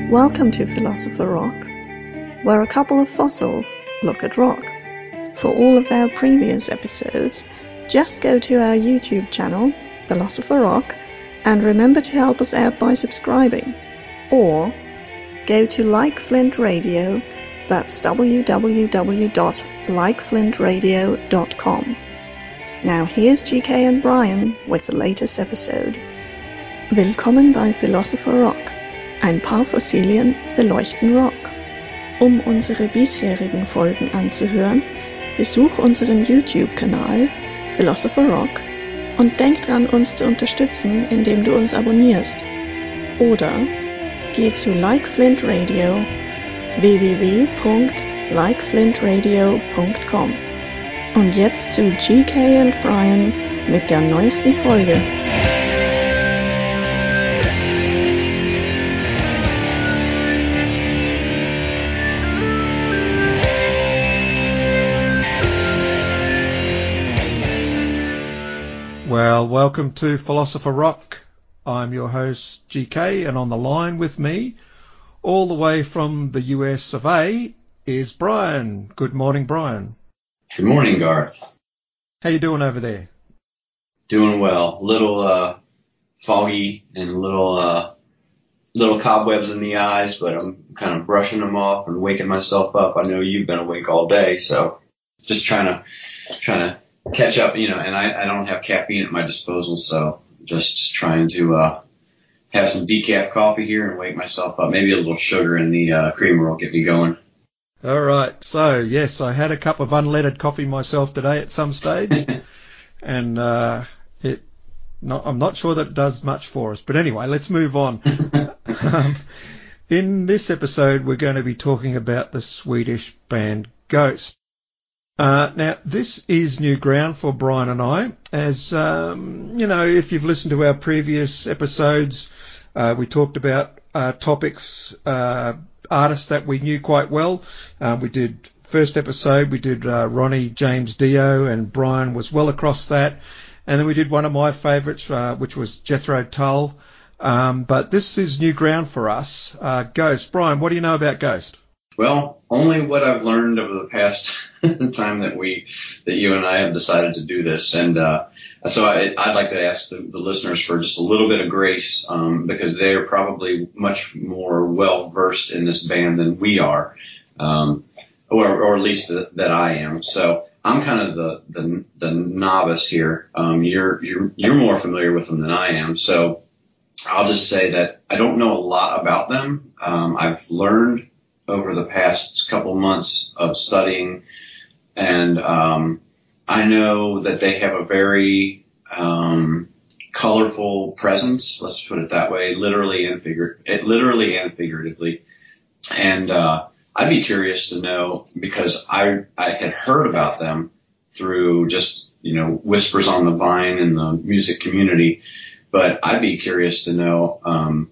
Welcome to Philosopher Rock, where a couple of fossils look at rock. For all of our previous episodes, just go to our YouTube channel, Philosopher Rock, and remember to help us out by subscribing. Or go to Like Flint Radio, that's www.likeflintradio.com. Now here's GK and Brian with the latest episode. Willkommen bei Philosopher Rock. Ein paar Fossilien beleuchten Rock. Um unsere bisherigen Folgen anzuhören, besuch unseren YouTube-Kanal Philosopher Rock und denk dran, uns zu unterstützen, indem du uns abonnierst. Oder geh zu Like Flint Radio, www.likeflintradio.com. Und jetzt zu GK und Brian mit der neuesten Folge. Well, welcome to Philosopher Rock. I'm your host, GK, and on the line with me, all the way from the US of A, is Brian. Good morning, Brian. Good morning, Garth. How you doing over there? Doing well. Little foggy and little cobwebs in the eyes, but I'm kind of brushing them off and waking myself up. I know you've been awake all day, so just trying to catch up, and I don't have caffeine at my disposal, so just trying to have some decaf coffee here and wake myself up. Maybe a little sugar in the creamer will get me going. All right. So, yes, I had a cup of unleaded coffee myself today at some stage, and I'm not sure that it does much for us. But anyway, let's move on. In this episode, we're going to be talking about the Swedish band Ghost. Now, this is new ground for Brian and I, as, if you've listened to our previous episodes, we talked about topics, artists that we knew quite well. First episode, we did Ronnie James Dio, and Brian was well across that. And then we did one of my favourites, which was Jethro Tull. But this is new ground for us. Ghost. Brian, what do you know about Ghost? Well, only what I've learned over the past time that you and I have decided to do this. And so I'd like to ask the listeners for just a little bit of grace, because they're probably much more well-versed in this band than we are, or at least that I am. So I'm kind of the novice here. You're more familiar with them than I am. So I'll just say that I don't know a lot about them. I've learned over the past couple months of studying, and I know that they have a very colorful presence, let's put it that way, literally and figuratively. And I'd be curious to know, because I had heard about them through just whispers on the vine in the music community, but I'd be curious to know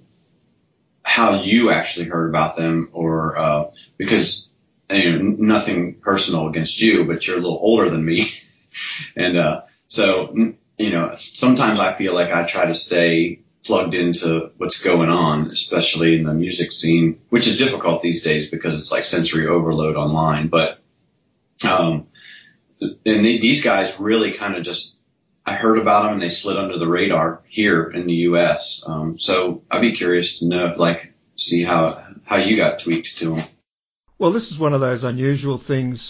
how you actually heard about them, or because nothing personal against you, but you're a little older than me, and so sometimes I feel like I try to stay plugged into what's going on, especially in the music scene, which is difficult these days because it's like sensory overload online. But and these guys really kind of just, I heard about them and they slid under the radar here in the U.S. So I'd be curious to know, see how you got tweaked to them. Well, this is one of those unusual things.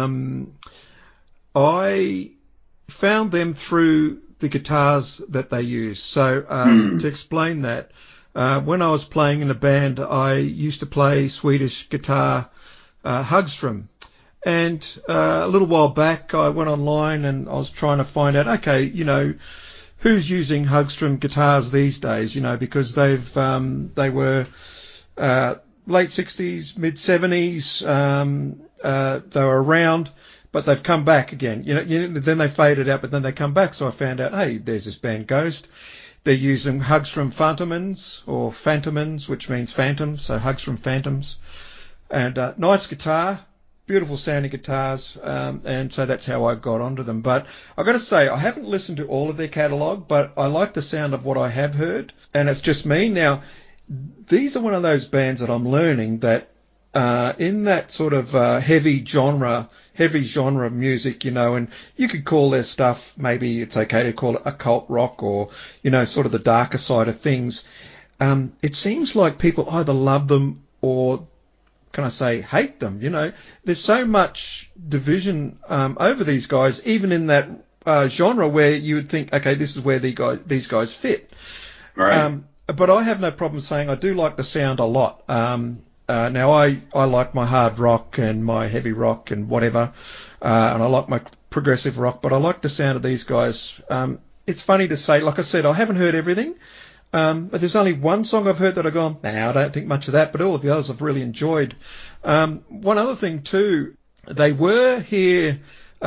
I found them through the guitars that they use. So to explain that, when I was playing in a band, I used to play Swedish guitar, Hagström. And a little while back, I went online and I was trying to find out, okay, who's using Hagström guitars these days, because they were late 60s, mid 70s, they were around, but they've come back again. Then they faded out, but then they come back. So I found out, hey, there's this band Ghost. They're using Hagström Phantomans, which means phantoms, so Hagström Phantoms. And nice guitar. Beautiful sounding guitars, and so that's how I got onto them. But I've got to say, I haven't listened to all of their catalogue, but I like the sound of what I have heard, and it's just me. Now, these are one of those bands that I'm learning that in that sort of heavy genre music, and you could call their stuff, maybe it's okay to call it occult rock or, sort of the darker side of things. It seems like people either love them or, can I say, hate them. There's so much division over these guys, even in that genre where you would think, okay, this is where these guys fit. Right. But I have no problem saying I do like the sound a lot. Now, I like my hard rock and my heavy rock and whatever, and I like my progressive rock, but I like the sound of these guys. It's funny to say, like I said, I haven't heard everything, but there's only one song I've heard that I've gone, I don't think much of that, but all of the others I've really enjoyed. One other thing too, they were here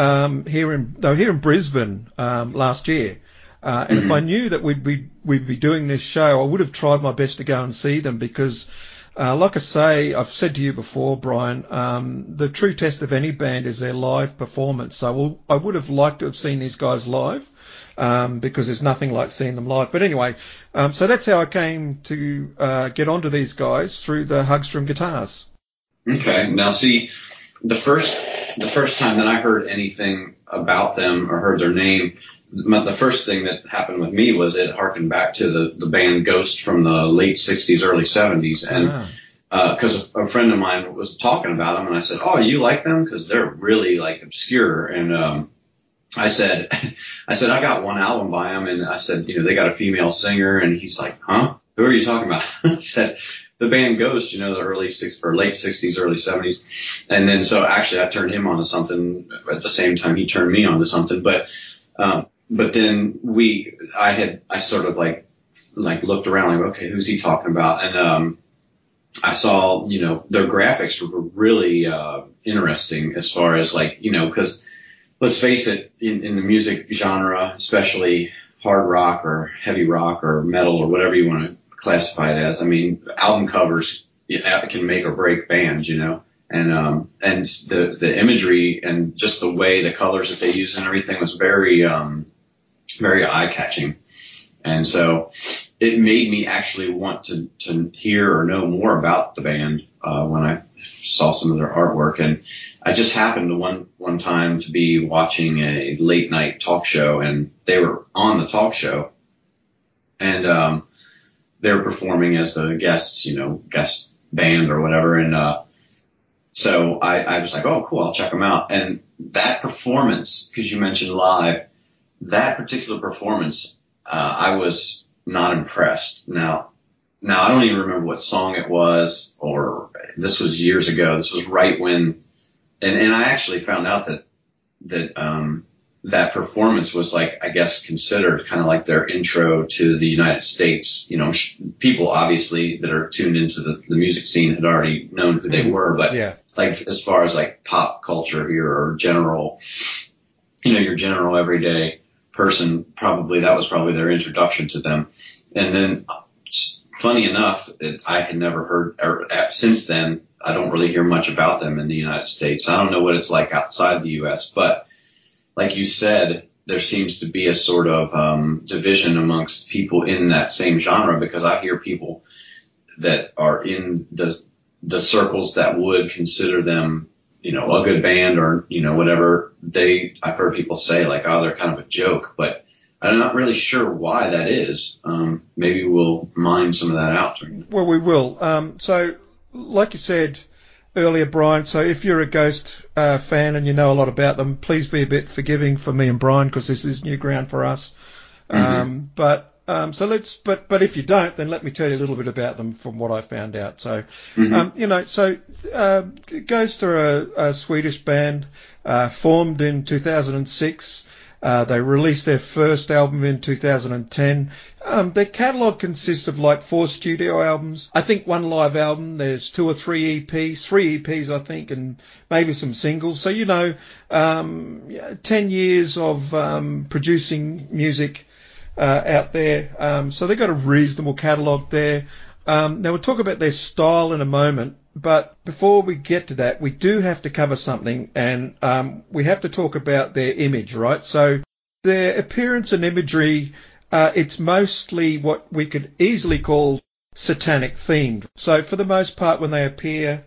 in Brisbane last year. And if I knew that we'd be doing this show, I would have tried my best to go and see them because, like I say, I've said to you before, Brian, the true test of any band is their live performance. So I would have liked to have seen these guys live because there's nothing like seeing them live. But anyway, so that's how I came to get onto these guys, through the Hagstrom guitars. Okay. Now, see, the first time that I heard anything about them or heard their name, the first thing that happened with me was it harkened back to the band Ghost from the late 60s, early 70s. And because a friend of mine was talking about them, and I said, "Oh, you like them? Because they're really like obscure." And I said, "I got one album by them," and I said, "They got a female singer." And he's like, "Huh? Who are you talking about?" I said, "The band Ghost, the late 60s, early 70s." And then so actually I turned him on to something at the same time he turned me on to something. But then I sort of like looked around like, okay, who's he talking about? And I saw, their graphics were really interesting as far as because let's face it, in the music genre, especially hard rock or heavy rock or metal or whatever you want to classify it as. I mean, album covers can make or break bands, and the imagery and just the way the colors that they used and everything was very very eye-catching. And so it made me actually want to hear or know more about the band when I saw some of their artwork. And I just happened to one time to be watching a late night talk show, and they were on the talk show, and they were performing as the guest band or whatever. And so I was like, oh, cool, I'll check them out. And that performance, because you mentioned live, that particular performance, I was not impressed. Now I don't even remember what song it was, or this was years ago. This was right when, and I actually found out that performance was I guess considered kind of like their intro to the United States. People obviously that are tuned into the music scene had already known who they were, but as far as pop culture here or general, your general everyday person, that was probably their introduction to them. And then funny enough, I had never heard, or since then, I don't really hear much about them in the United States. I don't know what it's like outside the U.S., but like you said, there seems to be a sort of division amongst people in that same genre, because I hear people that are in the circles that would consider them, a good band or, whatever. I've heard people say oh, they're kind of a joke, but I'm not really sure why that is. Maybe we'll mine some of that out. Well, we will. So like you said earlier, Brian, so if you're a Ghost fan and you know a lot about them, please be a bit forgiving for me and Brian, because this is new ground for us. But if you don't, then let me tell you a little bit about them from what I found out. So, Ghost are a Swedish band, formed in 2006. They released their first album in 2010. Their catalogue consists of 4 studio albums, I think 1 live album. There's 2 or 3 EPs, 3 EPs, I think, and maybe some singles. So, 10 years of producing music out there. So they've got a reasonable catalogue there. Now we'll talk about their style in a moment, but before we get to that, we do have to cover something, and we have to talk about their image, right? So their appearance and imagery, it's mostly what we could easily call satanic themed. So for the most part, when they appear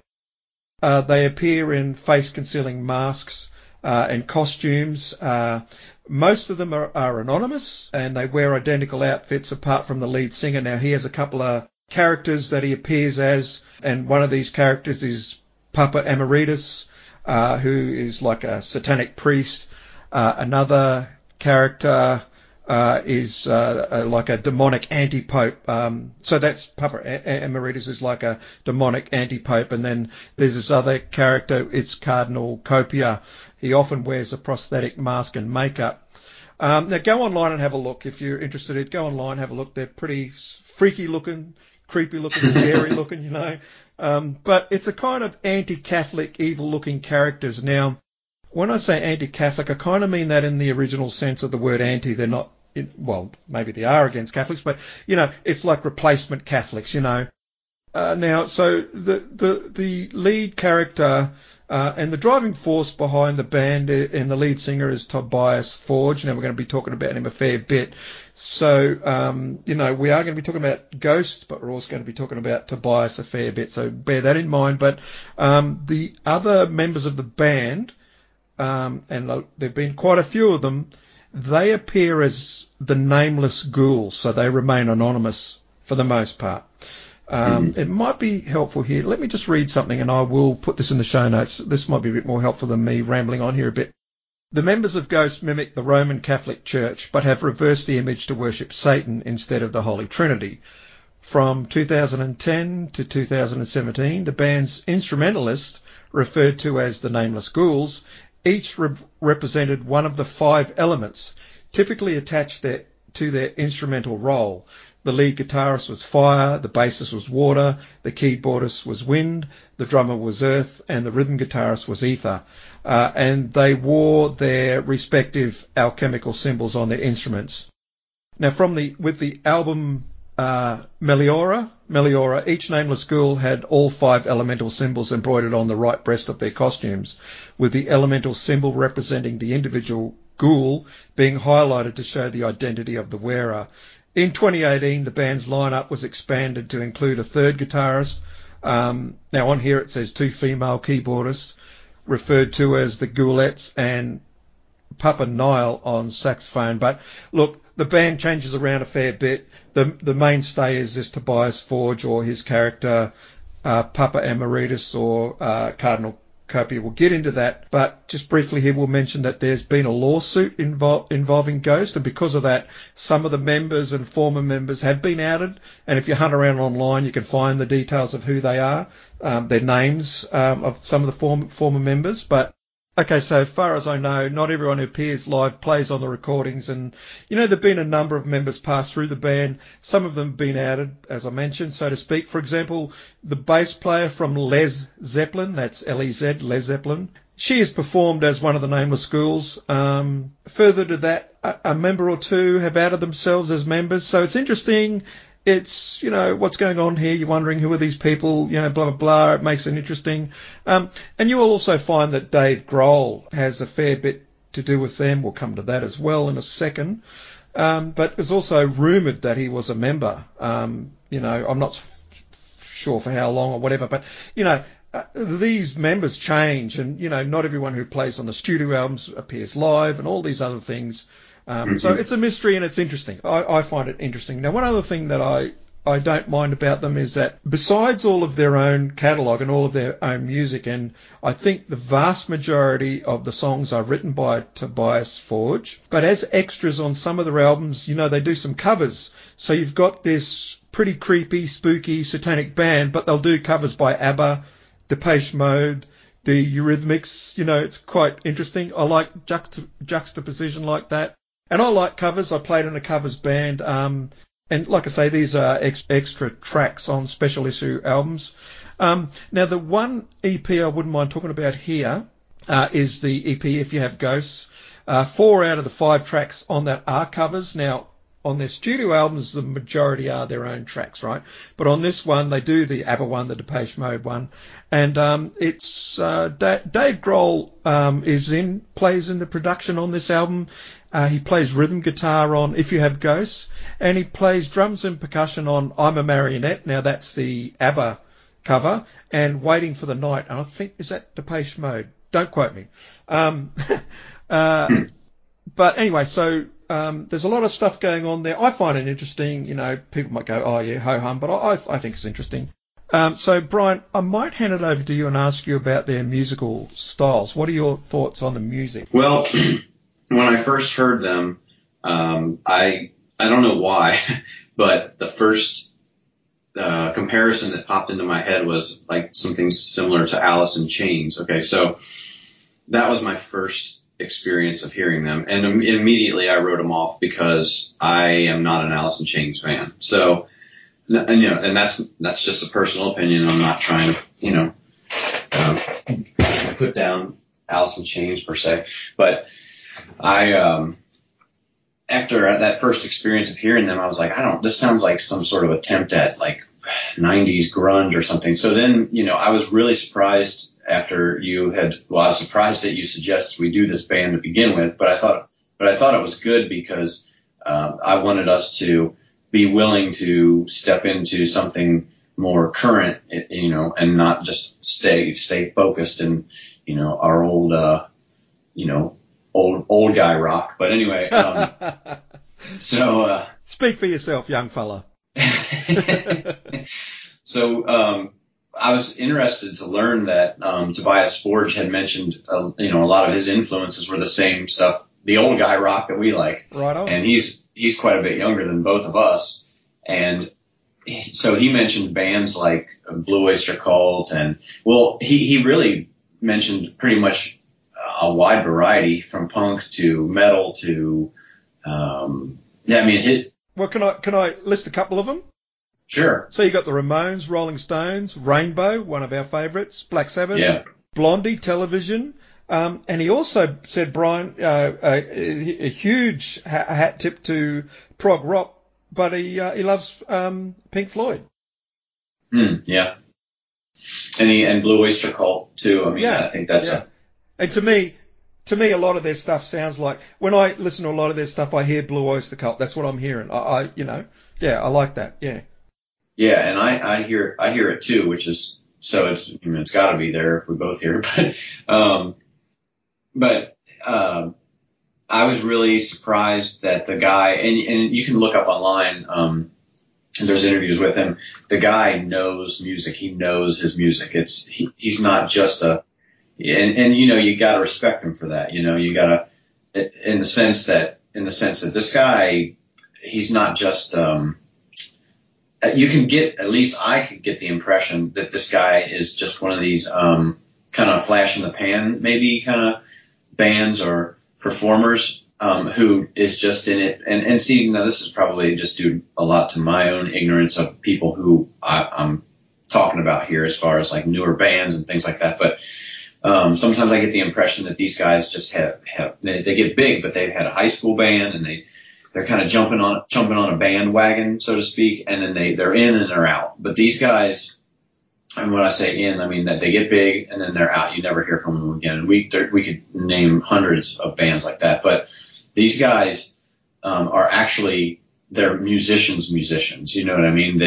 in face-concealing masks and costumes. Most of them are anonymous, and they wear identical outfits apart from the lead singer. Now, he has a couple of characters that he appears as, and one of these characters is Papa Emeritus, who is like a satanic priest. Another character is like a demonic anti-pope. So that's Papa Emeritus is like a demonic anti-pope. And then there's this other character, it's Cardinal Copia. He often wears a prosthetic mask and makeup. Now go online and have a look if you're interested. Go online, have a look. They're pretty freaky looking, creepy looking, scary looking, you know. But it's a kind of anti-Catholic, evil looking characters. Now, when I say anti-Catholic, I kind of mean that in the original sense of the word anti. They're not, well, maybe they are against Catholics, but, you know, it's like replacement Catholics, you know. Now, so the lead character and the driving force behind the band and the lead singer is Tobias Forge. Now, we're going to be talking about him a fair bit. So, you know, we are going to be talking about Ghost, but we're also going to be talking about Tobias a fair bit. So bear that in mind. But the other members of the band, and there have been quite a few of them, they appear as the nameless ghouls, so they remain anonymous for the most part. It might be helpful here. Let me just read something, and I will put this in the show notes. This might be a bit more helpful than me rambling on here a bit. The members of Ghost mimic the Roman Catholic Church, but have reversed the image to worship Satan instead of the Holy Trinity. From 2010 to 2017, the band's instrumentalists, referred to as the Nameless Ghouls, each represented one of the 5 elements, typically attached to their instrumental role. The lead guitarist was fire, the bassist was water, the keyboardist was wind, the drummer was earth, and the rhythm guitarist was ether. And they wore their respective alchemical symbols on their instruments. Now, with the album Meliora, each nameless ghoul had all 5 elemental symbols embroidered on the right breast of their costumes, with the elemental symbol representing the individual ghoul being highlighted to show the identity of the wearer. In 2018, the band's lineup was expanded to include a 3rd guitarist. Now on here it says 2 female keyboardists, referred to as the Ghoulettes, and Papa Nile on saxophone. But look, the band changes around a fair bit. The mainstay is this Tobias Forge, or his character Papa Emeritus, or Cardinal Copia. We'll get into that, but just briefly here we'll mention that there's been a lawsuit involving Ghost, and because of that, some of the members and former members have been outed, and if you hunt around online, you can find the details of who they are, their names of some of the former members. But okay, so far as I know, not everyone who appears live plays on the recordings, and, you know, there have been a number of members pass through the band. Some of them have been outed, as I mentioned, so to speak. For example, the bass player from Les Zeppelin, that's L-E-Z, Les Zeppelin, she has performed as one of the Nameless Ghouls. Further to that, a member or two have outed themselves as members, so it's interesting. It's, you know, what's going on here? You're wondering who are these people, you know, blah, blah, blah. It makes it interesting. And you will also find that Dave Grohl has a fair bit to do with them. We'll come to that as well in a second. But it's also rumoured that he was a member. You know, I'm not sure for how long or whatever, but, you know, these members change, and, you know, not everyone who plays on the studio albums appears live, and all these other things. So it's a mystery, and it's interesting. I find it interesting. Now, one other thing that I don't mind about them is that besides all of their own catalogue and all of their own music, and I think the vast majority of the songs are written by Tobias Forge, but as extras on some of their albums, you know, they do some covers. So you've got this pretty creepy, spooky, satanic band, but they'll do covers by ABBA, Depeche Mode, the Eurythmics. You know, it's quite interesting. I like juxtaposition like that. And I like covers. I played in a covers band. And like I say, these are extra tracks on special issue albums. Now, the one EP I wouldn't mind talking about here is the EP If You Have Ghosts. 4 out of the 5 tracks on that are covers. Now, on their studio albums, the majority are their own tracks, right? But on this one, they do the ABBA one, the Depeche Mode one. And it's Dave Grohl plays in the production on this album. He plays rhythm guitar on If You Have Ghosts. and he plays drums and percussion on I'm a Marionette. Now that's the ABBA cover, and Waiting for the Night. And I think, is that Depeche Mode? Don't quote me. But anyway, so there's a lot of stuff going on there. I find it interesting. You know, people might go, oh yeah, ho-hum, but I think it's interesting. So, Brian, I might hand it over to you and ask you about their musical styles. What are your thoughts on the music? Well, when I first heard them, I don't know why, but the first comparison that popped into my head was like something similar to Alice in Chains. Okay, so that was my first experience of hearing them, and immediately I wrote them off because I am not an Alice in Chains fan. So, and that's just a personal opinion. I'm not trying to, put down Alice in Chains per se, but I, after that first experience of hearing them, I was like, this sounds like some sort of attempt at like 90s grunge or something. So then, I was really surprised after I was surprised that you suggested we do this band to begin with, but I thought it was good because, I wanted us to be willing to step into something more current, and not just stay focused in, our old guy rock. But anyway, so, speak for yourself, young fella. So, I was interested to learn that, Tobias Forge had mentioned, a lot of his influences were the same stuff, the old guy rock that we like. Right on. And he's quite a bit younger than both of us. And so he mentioned bands like Blue Oyster Cult, and he really mentioned pretty much a wide variety from punk to metal to, well, can I list a couple of them? Sure. So you got the Ramones, Rolling Stones, Rainbow, one of our favourites, Black Sabbath, yeah. Blondie, Television, and he also said, Brian, a huge hat tip to prog rock, but he loves Pink Floyd. Yeah. And Blue Oyster Cult too. I think that's And to me, a lot of their stuff sounds like, when I listen to a lot of their stuff, I hear Blue Oyster Cult. That's what I'm hearing. I like that. Yeah. Yeah, and I hear it too, which is, so it's got to be there if we both hear it. But I was really surprised that the guy, and you can look up online, there's interviews with him. The guy knows music. He knows his music. He's not just and you got to respect him for that. You got to, in the sense that this guy, he's not just, you can get, at least I could get the impression that this guy is just one of these kind of flash in the pan, maybe kind of bands or performers who is just in it. And see, now this is probably just due a lot to my own ignorance of people who I'm talking about here as far as like newer bands and things like that. But sometimes I get the impression that these guys just they get big, but they've had a high school band and they're kind of jumping on a bandwagon, so to speak, and then they're in and they're out. But these guys, and when I say in, I mean that they get big and then they're out. You never hear from them again. And we could name hundreds of bands like that. But these guys are actually, they're musicians. You know what I mean?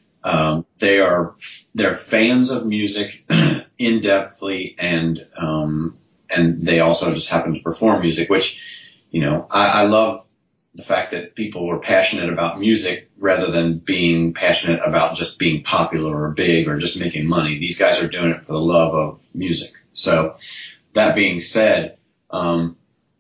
They're fans of music in depthly, and they also just happen to perform music, which, I love the fact that people were passionate about music rather than being passionate about just being popular or big or just making money. These guys are doing it for the love of music. So that being said, once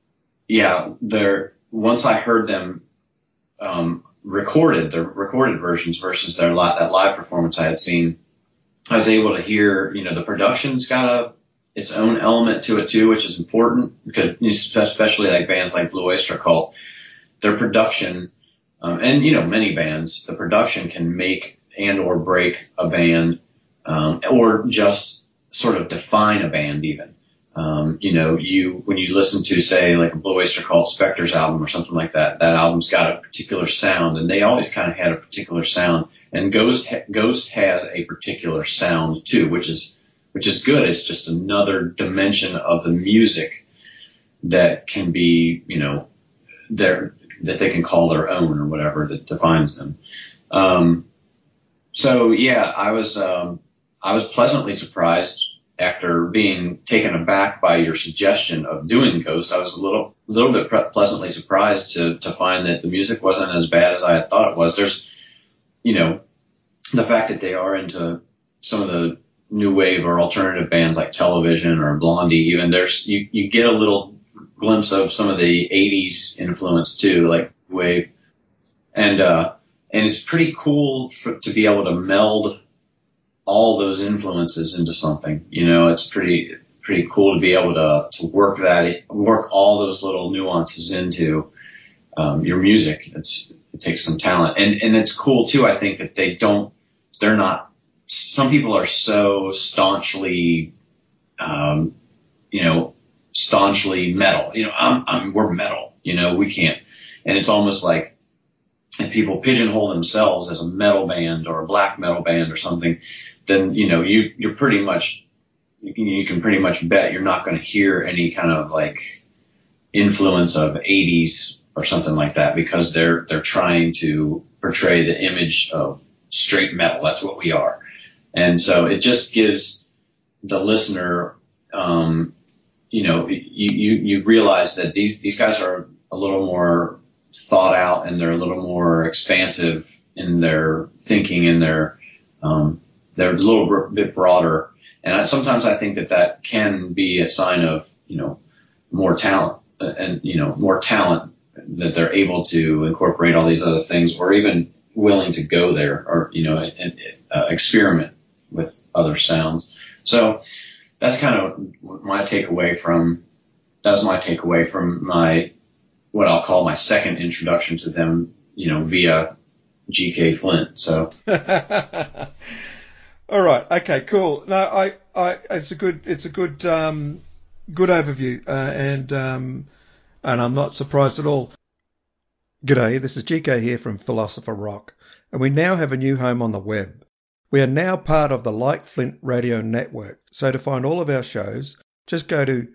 I heard them, recorded versions versus that live performance I had seen, I was able to hear, the production's got its own element to it too, which is important because especially like bands like Blue Oyster Cult, their production, and many bands, the production can make and or break a band, or just sort of define a band even. When you listen to, say, like a Blue Oyster Cult Spector's album or something like that, that album's got a particular sound, and they always kind of had a particular sound. And Ghost has a particular sound too, which is good. It's just another dimension of the music that can be, that they can call their own or whatever that defines them. So yeah, I was pleasantly surprised after being taken aback by your suggestion of doing Ghost. I was a little bit pleasantly surprised to find that the music wasn't as bad as I had thought it was. There's, the fact that they are into some of the new wave or alternative bands like Television or Blondie, even you get a little glimpse of some of the 80s influence too, like wave. And it's pretty cool to be able to meld all those influences into something. It's pretty cool to be able to work all those little nuances into your music. It takes some talent, and it's cool too. I think that they're not. Some people are so staunchly, staunchly metal. We're metal. We can't, and it's almost like. And people pigeonhole themselves as a metal band or a black metal band or something, then, you're pretty much, you can pretty much bet you're not going to hear any kind of like influence of 80s or something like that, because they're trying to portray the image of straight metal. That's what we are. And so it just gives the listener, you realize that these guys are a little more thought out, and they're a little more expansive in their thinking, and they're a little bit broader. And sometimes I think that can be a sign of, more talent, and, more talent, that they're able to incorporate all these other things, or even willing to go there, or, and experiment with other sounds. So that's kind of my takeaway from what I'll call my second introduction to them, via GK Flint. So. All right. Okay. Cool. No, it's a good overview, and I'm not surprised at all. G'day, this is GK here from Philosopher Rock, and we now have a new home on the web. We are now part of the Like Flint Radio Network. So to find all of our shows, just go to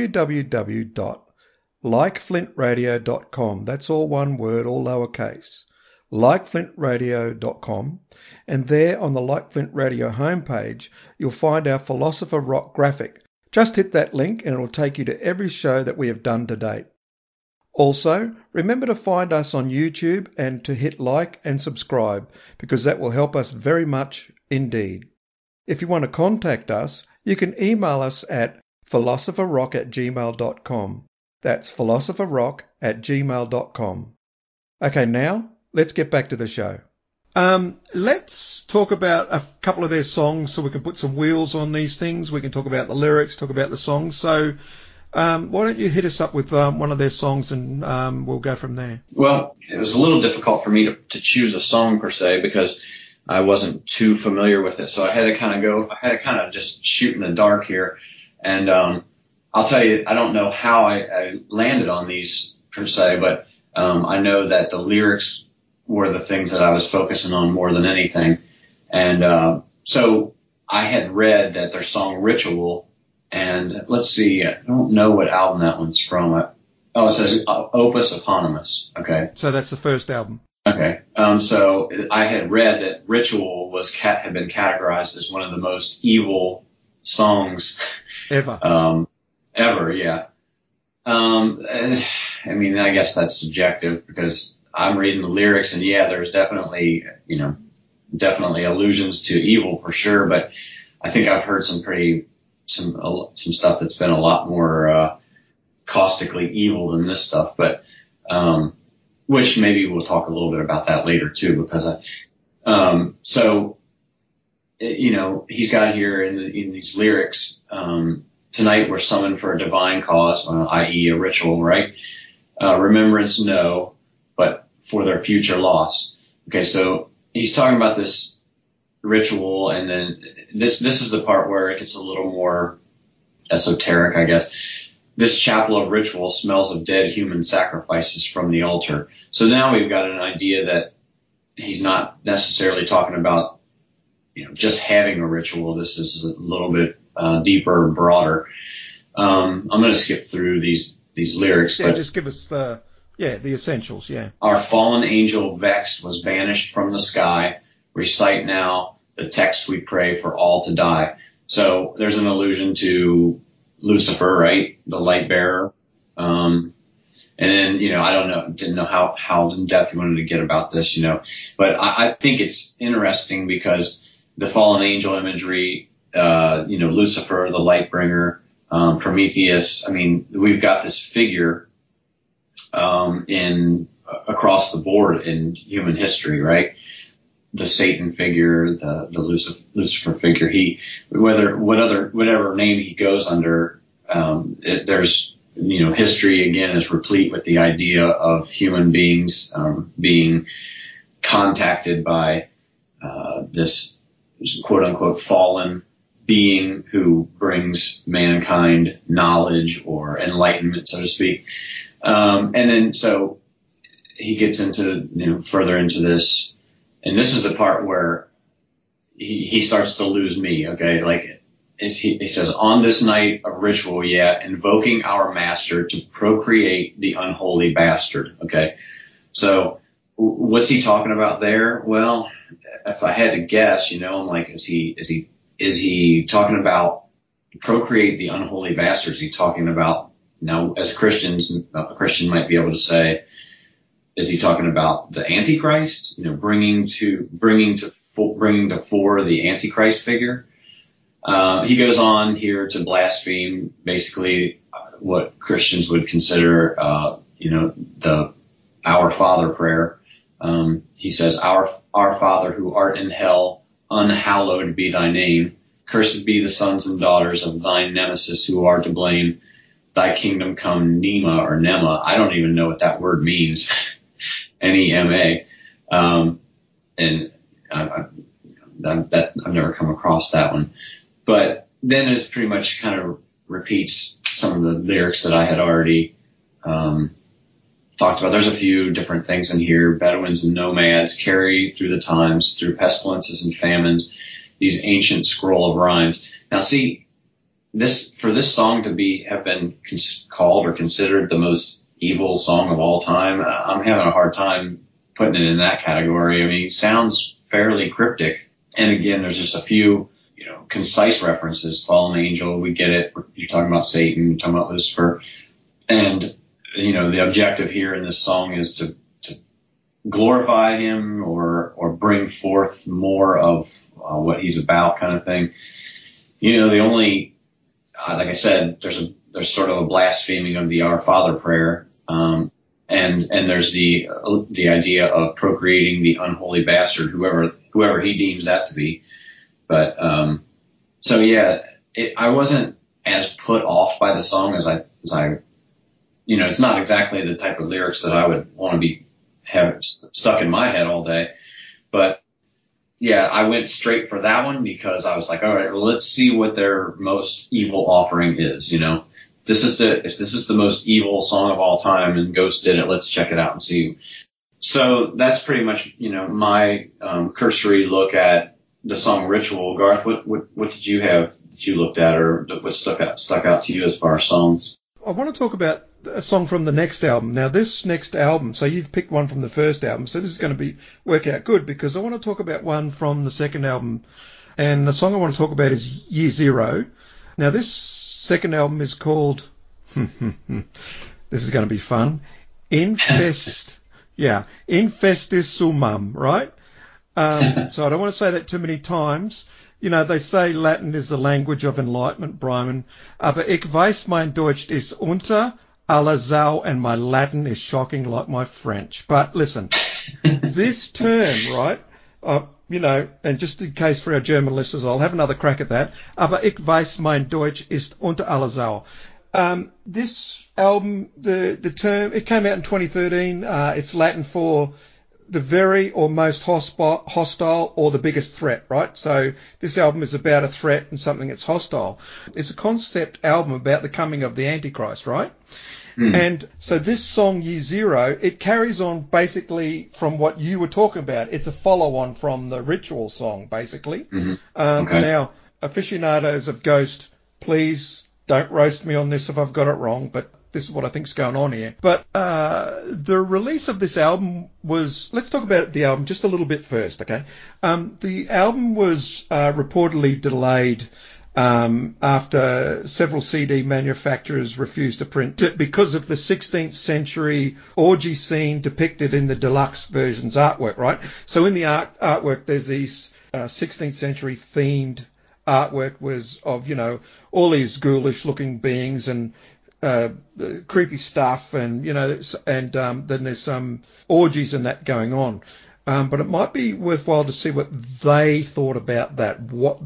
www.likeflintradio.com. That's all one word, all lowercase. likeflintradio.com, and there on the Like Flint Radio homepage, you'll find our Philosopher Rock graphic. Just hit that link and it'll take you to every show that we have done to date. Also, remember to find us on YouTube and to hit like and subscribe, because that will help us very much indeed. If you want to contact us, you can email us at philosopherrock@gmail.com. That's philosopherrock@gmail.com. Okay, now let's get back to the show. Let's talk about a couple of their songs so we can put some wheels on these things. We can talk about the lyrics, talk about the songs. So why don't you hit us up with one of their songs, and we'll go from there. Well, it was a little difficult for me to choose a song per se, because I wasn't too familiar with it. So I had to kind of just shoot in the dark here. And I'll tell you, I don't know how I landed on these per se, but I know that the lyrics were the things that I was focusing on more than anything. And so I had read that their song Ritual, and let's see, I don't know what album that one's from. It says Opus Eponymous. Okay. So that's the first album. Okay. So I had read that Ritual had been categorized as one of the most evil songs ever. Ever, yeah. I mean, I guess that's subjective, because I'm reading the lyrics, and yeah, there's definitely allusions to evil for sure, but I think I've heard some stuff that's been a lot more caustically evil than this stuff, but which maybe we'll talk a little bit about that later too, because he's got here in these lyrics, tonight we're summoned for a divine cause, i.e. a ritual, right? Remembrance, no, but for their future loss. Okay, so he's talking about this ritual, and then this is the part where it gets a little more esoteric, I guess. This chapel of ritual smells of dead human sacrifices from the altar. So now we've got an idea that he's not necessarily talking about, just having a ritual. This is a little bit deeper and broader. I'm going to skip through these lyrics. Yeah, but just give us the Yeah, the essentials, yeah. Our fallen angel vexed was banished from the sky. Recite now the text we pray for all to die. So there's an allusion to Lucifer, right? The light bearer. And then, didn't know how in depth you wanted to get about this, but I think it's interesting because the fallen angel imagery, Lucifer, the light bringer, Prometheus. I mean, we've got this figure across the board in human history, right? The Satan figure, the Lucifer figure. Whatever name he goes under, there's history again is replete with the idea of human beings being contacted by this quote unquote fallen being who brings mankind knowledge or enlightenment, so to speak. And then so he gets into, further into this, and this is the part where he starts to lose me. Okay. Like he says, on this night of ritual, invoking our master to procreate the unholy bastard. Okay. So what's he talking about there? Well, if I had to guess, I'm like, is he talking about procreate the unholy bastard? Is he talking about, now as Christians, a Christian might be able to say, is he talking about the Antichrist? Bringing to fore the Antichrist figure. He goes on here to blaspheme basically what Christians would consider, the Our Father prayer. He says, Our Father who art in hell, unhallowed be thy name. Cursed be the sons and daughters of thine nemesis who are to blame. Thy kingdom come, Nema or Nema. I don't even know what that word means. N-E-M-A. And I've never come across that one. But then it pretty much kind of repeats some of the lyrics that I had already talked about. There's a few different things in here. Bedouins and nomads carry through the times, through pestilences and famines, these ancient scroll of rhymes. Now see, for this song to have been called or considered the most evil song of all time, I'm having a hard time putting it in that category. I mean, it sounds fairly cryptic. And again, there's just a few, concise references. Fallen angel, we get it. You're talking about Satan, you're talking about Lucifer. And, the objective here in this song is to glorify him or bring forth more of what he's about, kind of thing. The only, like I said, there's sort of a blaspheming of the Our Father prayer. And there's the idea of procreating the unholy bastard, whoever he deems that to be. But, I wasn't as put off by the song as I, it's not exactly the type of lyrics that I would want to have stuck in my head all day. But yeah, I went straight for that one because I was like, all right, well, let's see what their most evil offering is. If this is the most evil song of all time and Ghost did it, let's check it out and see. So that's pretty much, my cursory look at the song Ritual. Garth, what did you have that you looked at, or what stuck out to you as far as songs? I want to talk about a song from the next album. Now, this next album, so you've picked one from the first album, so this is going to work out good because I want to talk about one from the second album. And the song I want to talk about is Year Zero. Now, this second album is called, this is going to be fun, Infestis Sumam, right? So I don't want to say that too many times. They say Latin is the language of enlightenment, Brian, aber ich weiß mein Deutsch ist unter aller Sau and my Latin is shocking like my French. But listen, this term, right, and just in case for our German listeners, I'll have another crack at that. Aber ich weiß mein Deutsch ist unter aller Sau. This album, the term, it came out in 2013. It's Latin for the very or most hostile or the biggest threat, right? So this album is about a threat and something that's hostile. It's a concept album about the coming of the Antichrist, right? Mm. And so this song, Year Zero, it carries on basically from what you were talking about. It's a follow-on from the Ritual song, basically. Mm-hmm. Okay. Now, aficionados of Ghost, please don't roast me on this if I've got it wrong, but this is what I think's going on here. But the release of this album was, let's talk about the album just a little bit first, okay? The album was reportedly delayed after several CD manufacturers refused to print it because of the 16th century orgy scene depicted in the deluxe version's artwork, right? So in the artwork, there's these 16th century themed artwork was of, you know, all these ghoulish looking beings and creepy stuff, and, you know, and then there's some orgies and that going on. But it might be worthwhile to see what they thought about that,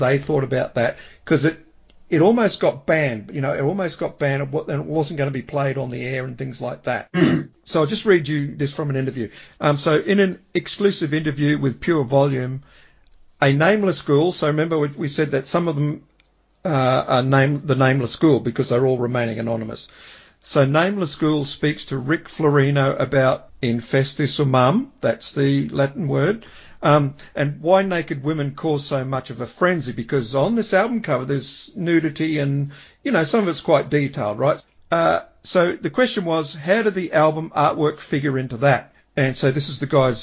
because it almost got banned. You know, it almost got banned, and it wasn't going to be played on the air and things like that. So I'll just read you this from an interview. So in an exclusive interview with Pure Volume, a nameless ghoul, so remember we said that some of them are the nameless ghoul because they're all remaining anonymous. So Nameless Ghoul speaks to Rick Florino about infestissumam, that's the Latin word, and why naked women cause so much of a frenzy, because on this album cover there's nudity and, you know, some of it's quite detailed, right? So the question was, how did the album artwork figure into that? And so this is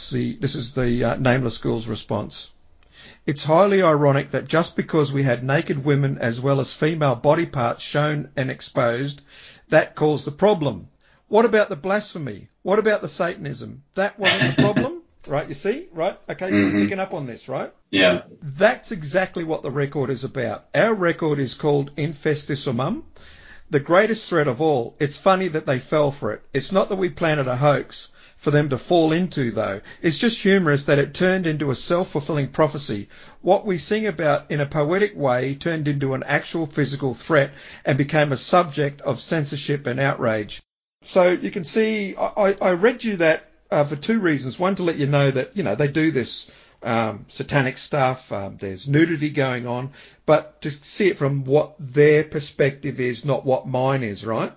the Nameless Ghoul's response. It's highly ironic that just because we had naked women as well as female body parts shown and exposed, that caused the problem. What about the blasphemy? What about the Satanism? That wasn't the problem, right? You see, right? Okay, so you're picking up on this, right? Yeah. That's exactly what the record is about. Our record is called Infestissumam, the greatest threat of all. It's funny that they fell for it. It's not that we planted a hoax for them to fall into, though. It's just humorous that it turned into a self-fulfilling prophecy. What we sing about in a poetic way turned into an actual physical threat and became a subject of censorship and outrage. So you can see, I read you that for two reasons. One, to let you know that, you know, they do this satanic stuff, there's nudity going on, but to see it from what their perspective is, not what mine is, right?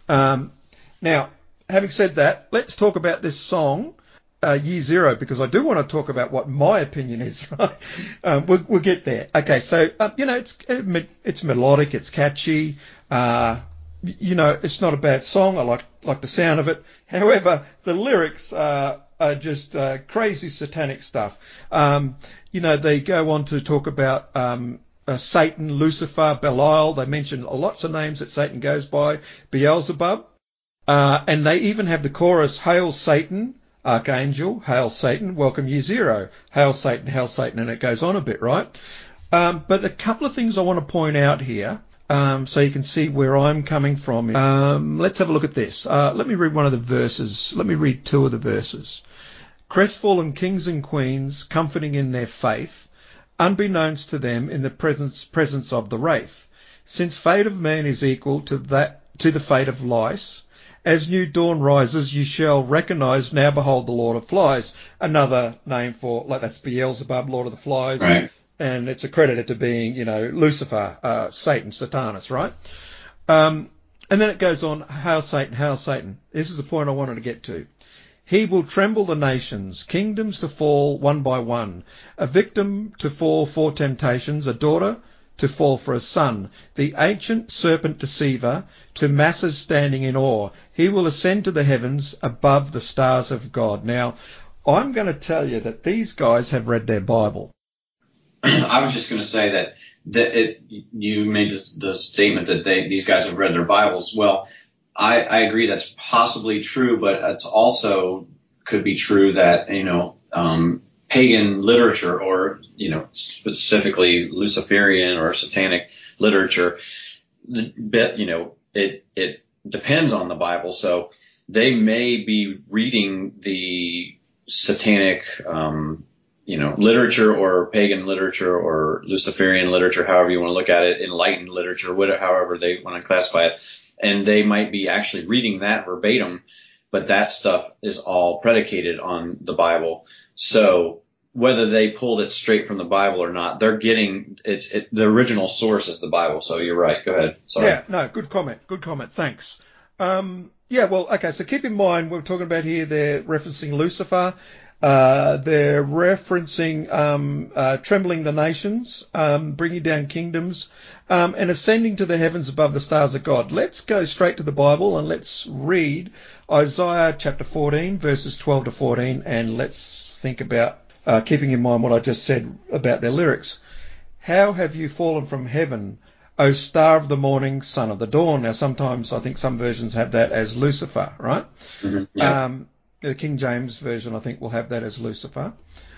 Now, having said that, let's talk about this song, Year Zero, because I do want to talk about what my opinion is, right? We'll get there. Okay, so, you know, it's melodic, it's catchy, you know, it's not a bad song. I like the sound of it. However, the lyrics are just crazy satanic stuff. You know, they go on to talk about Satan, Lucifer, Belial. They mention lots of names that Satan goes by, Beelzebub. And they even have the chorus, Hail Satan, Archangel, Hail Satan, welcome Year Zero, Hail Satan, and it goes on a bit, right? But a couple of things I want to point out here, so you can see where I'm coming from. Let's have a look at this. Let me read one of the verses. Let me read two of the verses. Crestfallen kings and queens, comforting in their faith, unbeknownst to them in the presence of the wraith, since fate of man is equal to the fate of lice. As new dawn rises, you shall recognise, now behold the Lord of Flies. Another name for, like, that's Beelzebub, Lord of the Flies. Right. And it's accredited to being, you know, Lucifer, Satan, Satanus, right? And then it goes on, Hail Satan, Hail Satan. This is the point I wanted to get to. He will tremble the nations, kingdoms to fall one by one, a victim to fall for temptations, a daughter to fall for a son, the ancient serpent deceiver, to masses standing in awe. He will ascend to the heavens above the stars of God. Now, I'm going to tell you that these guys have read their Bible. I was just going to say that you made the statement that these guys have read their Bibles. Well, I agree that's possibly true, but it's also could be true that, you know, pagan literature, or, you know, specifically Luciferian or satanic literature, you know, it depends on the Bible. So they may be reading the satanic, you know, literature or pagan literature or Luciferian literature, however you want to look at it, enlightened literature, whatever, however they want to classify it. And they might be actually reading that verbatim, but that stuff is all predicated on the Bible. So whether they pulled it straight from the Bible or not, they're getting the original source is the Bible. So you're right. Go ahead. Sorry. Yeah, no, good comment. Thanks. Yeah, well, okay. So keep in mind, we're talking about here, they're referencing Lucifer. They're referencing, trembling the nations, bringing down kingdoms. and ascending to the heavens above the stars of God. Let's go straight to the Bible and let's read Isaiah chapter 14, verses 12 to 14, and let's think about keeping in mind what I just said about their lyrics. How have you fallen from heaven, O star of the morning, son of the dawn? Now, sometimes I think some versions have that as Lucifer, right? Mm-hmm. Yeah. The King James version, I think, will have that as Lucifer.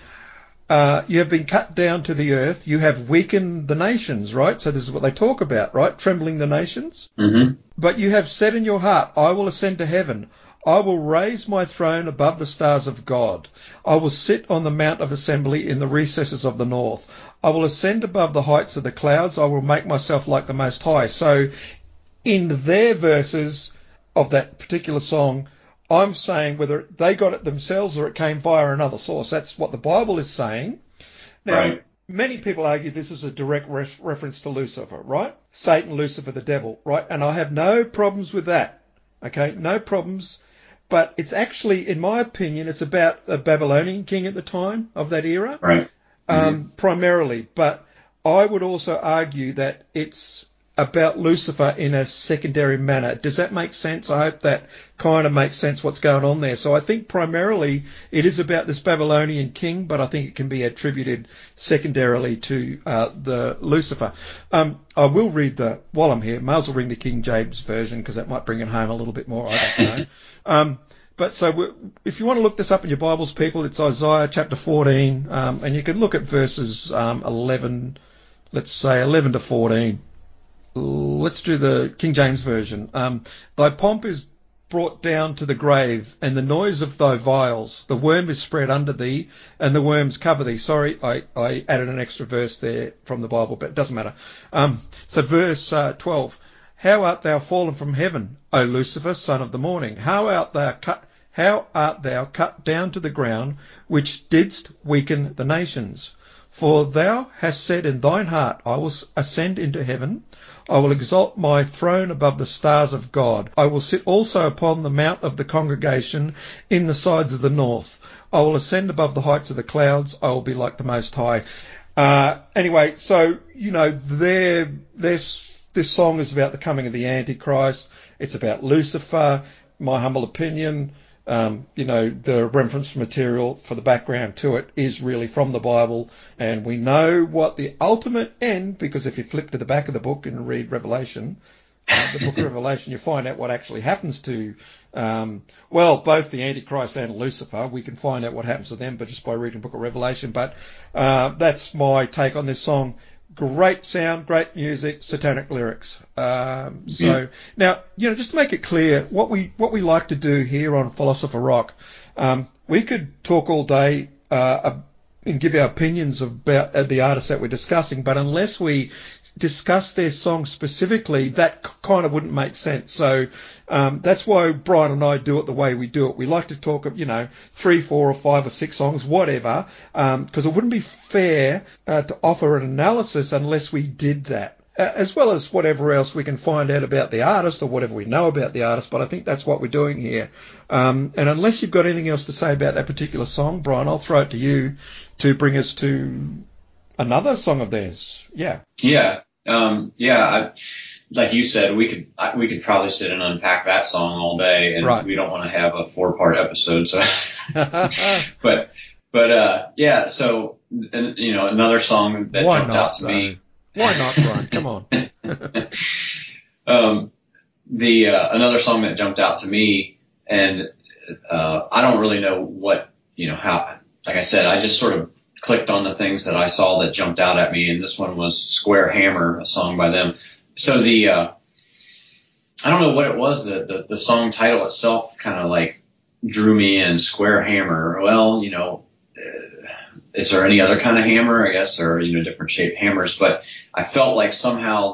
You have been cut down to the earth. You have weakened the nations, right? So this is what they talk about, right? Trembling the nations. Mm-hmm. But you have said in your heart, I will ascend to heaven. I will raise my throne above the stars of God. I will sit on the mount of assembly in the recesses of the north. I will ascend above the heights of the clouds. I will make myself like the Most High. So in their verses of that particular song, I'm saying whether they got it themselves or it came via another source. That's what the Bible is saying. Now, right. Many people argue this is a direct reference to Lucifer, right? Satan, Lucifer, the devil, right? And I have no problems with that. Okay, no problems. But it's actually, in my opinion, it's about a Babylonian king at the time of that era. Right. Primarily. But I would also argue that it's about Lucifer in a secondary manner. Does that make sense? I hope that kind of makes sense what's going on there. So I think primarily it is about this Babylonian king, but I think it can be attributed secondarily to the Lucifer. I will read while I'm here, may as well read the King James version because that might bring it home a little bit more. I don't know. But so if you want to look this up in your Bibles, people, it's Isaiah chapter 14, and you can look at verses 11, let's say 11 to 14. Let's do the King James version. Thy pomp is brought down to the grave, and the noise of thy vials. The worm is spread under thee, and the worms cover thee. Sorry, I added an extra verse there from the Bible, but it doesn't matter. So verse 12. How art thou fallen from heaven, O Lucifer, son of the morning? How art thou cut down to the ground, which didst weaken the nations? For thou hast said in thine heart, I will ascend into heaven. I will exalt my throne above the stars of God. I will sit also upon the mount of the congregation in the sides of the north. I will ascend above the heights of the clouds. I will be like the Most High. Anyway, so, this song is about the coming of the Antichrist. It's about Lucifer, my humble opinion. The reference material for the background to it is really from the Bible, and we know what the ultimate end, because if you flip to the back of the book and read Revelation, the book of Revelation, you find out what actually happens to, both the Antichrist and Lucifer. We can find out what happens to them, but just by reading the book of Revelation. But that's my take on this song. Great sound, great music, satanic lyrics. Now, just to make it clear, what we like to do here on Philosopher Rock, we could talk all day and give our opinions about the artists that we're discussing, but unless we discuss their song specifically, that kind of wouldn't make sense. So that's why Brian and I do it the way we do it. We like to talk of, 3, 4 or 5 or 6 songs, whatever, because it wouldn't be fair to offer an analysis unless we did that, as well as whatever else we can find out about the artist or whatever we know about the artist. But I think that's what we're doing here. And unless you've got anything else to say about that particular song, Brian, I'll throw it to you to bring us to another song of theirs. Yeah. Yeah. Like you said, we could probably sit and unpack that song all day, and right. We don't want to have a 4-part episode. So, So, another song that jumped out to me. Why not, Brian? Come on. Another song that jumped out to me, and I don't really know how. Like I said, I just sort of clicked on the things that I saw that jumped out at me, and this one was Square Hammer, a song by them. So I don't know what it was, the song title itself kind of like drew me in. Square Hammer. Well, is there any other kind of hammer? I guess there are, different shaped hammers, but I felt like somehow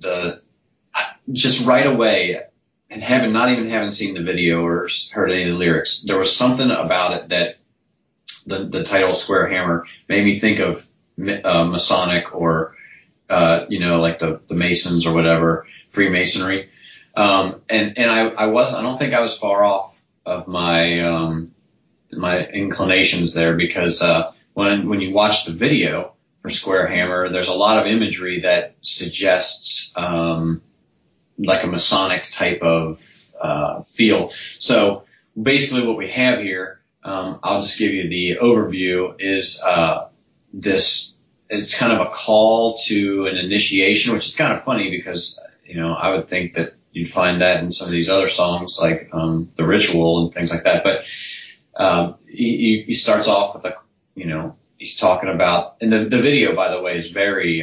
just right away, and not even having seen the video or heard any of the lyrics, there was something about it that the title Square Hammer made me think of Masonic or, like the Masons or whatever, Freemasonry. And I don't think I was far off of my inclinations there, because, when you watch the video or square hammer. There's a lot of imagery that suggests like a Masonic type of feel. So basically what we have here, I'll just give you the overview, is it's kind of a call to an initiation, which is kind of funny because, I would think that you'd find that in some of these other songs like The Ritual and things like that. But he starts off with he's talking about, and the video, by the way, is very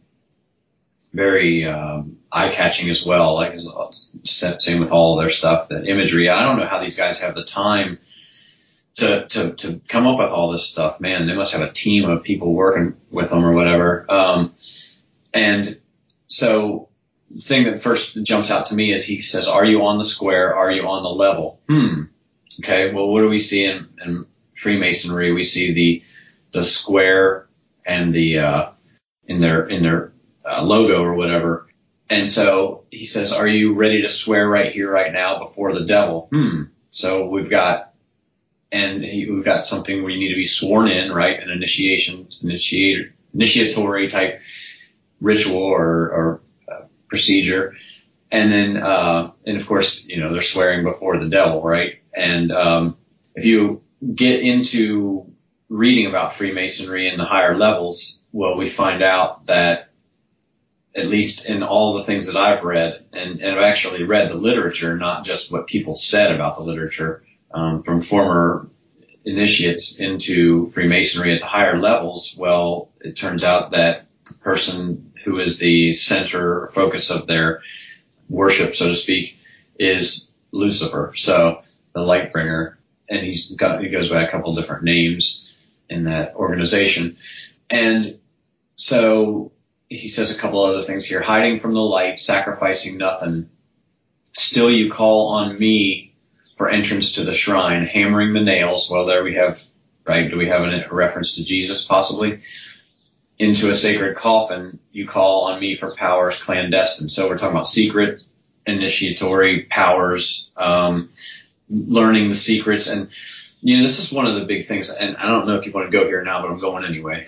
eye-catching as well. Like, same with all of their stuff, the imagery. I don't know how these guys have the time to come up with all this stuff. Man, they must have a team of people working with them or whatever. And so the thing that first jumps out to me is he says, are you on the square? Are you on the level? Okay. Well, what do we see in Freemasonry? We see the square and the, in their logo or whatever. And so he says, are you ready to swear right here, right now before the devil? So we've got something where you need to be sworn in, right? An initiatory type ritual or procedure. And then, and of course, they're swearing before the devil, right? And, if you get into reading about Freemasonry in the higher levels, well, we find out that, at least in all the things that I've read, and I've actually read the literature, not just what people said about the literature, from former initiates into Freemasonry at the higher levels, well, it turns out that the person who is the center or focus of their worship, so to speak, is Lucifer. So the light bringer, and he goes by a couple of different names in that organization. And so he says a couple other things here: hiding from the light, sacrificing nothing. Still you call on me for entrance to the shrine, hammering the nails. Well, there we have, right? Do we have a reference to Jesus possibly? Into a sacred coffin, you call on me for powers clandestine. So we're talking about secret, initiatory powers, learning the secrets. And, this is one of the big things. And I don't know if you want to go here now, but I'm going anyway.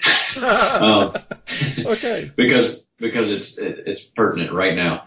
Okay. Because it's pertinent right now.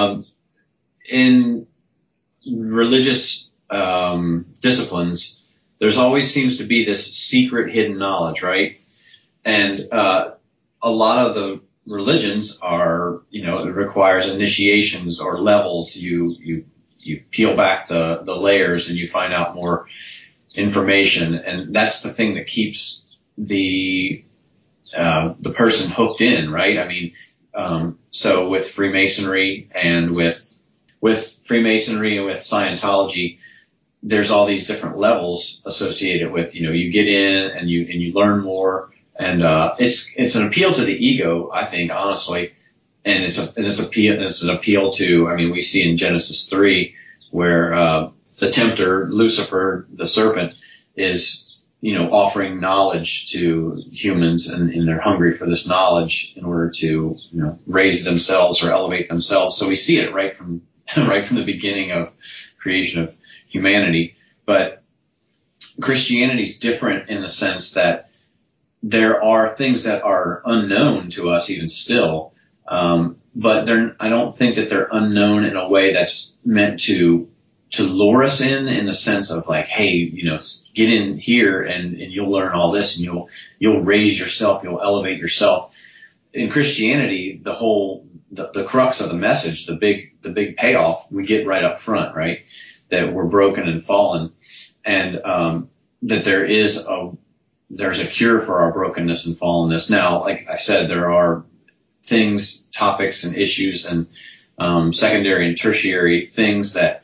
In religious disciplines, there's always seems to be this secret hidden knowledge, right? And a lot of the religions are, it requires initiations or levels. You peel back the layers and you find out more information, and that's the thing that keeps the person hooked in, right? I mean, so with Freemasonry and with Freemasonry and with Scientology, there's all these different levels associated with, you get in and you learn more, and it's an appeal to the ego, I think, honestly, and it's an appeal to, I mean, we see in Genesis 3 where the tempter, Lucifer, the serpent, is, offering knowledge to humans, and they're hungry for this knowledge in order to, raise themselves or elevate themselves. So we see it right from the beginning of creation of humanity. But Christianity is different in the sense that there are things that are unknown to us even still, but I don't think that they're unknown in a way that's meant to lure us in the sense of like, hey, get in here and you'll learn all this, and you'll raise yourself, you'll elevate yourself. In Christianity, the crux of the message, the big payoff, we get right up front, right? That we're broken and fallen, and that there's a cure for our brokenness and fallenness. Now, like I said, there are things, topics, and issues, and secondary and tertiary things that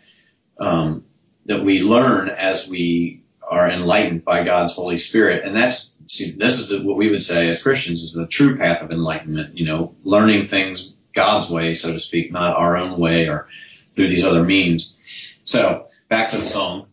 we learn as we are enlightened by God's Holy Spirit, and this is what we would say as Christians is the true path of enlightenment. Learning things God's way, so to speak, not our own way or through these other means. So back to the song.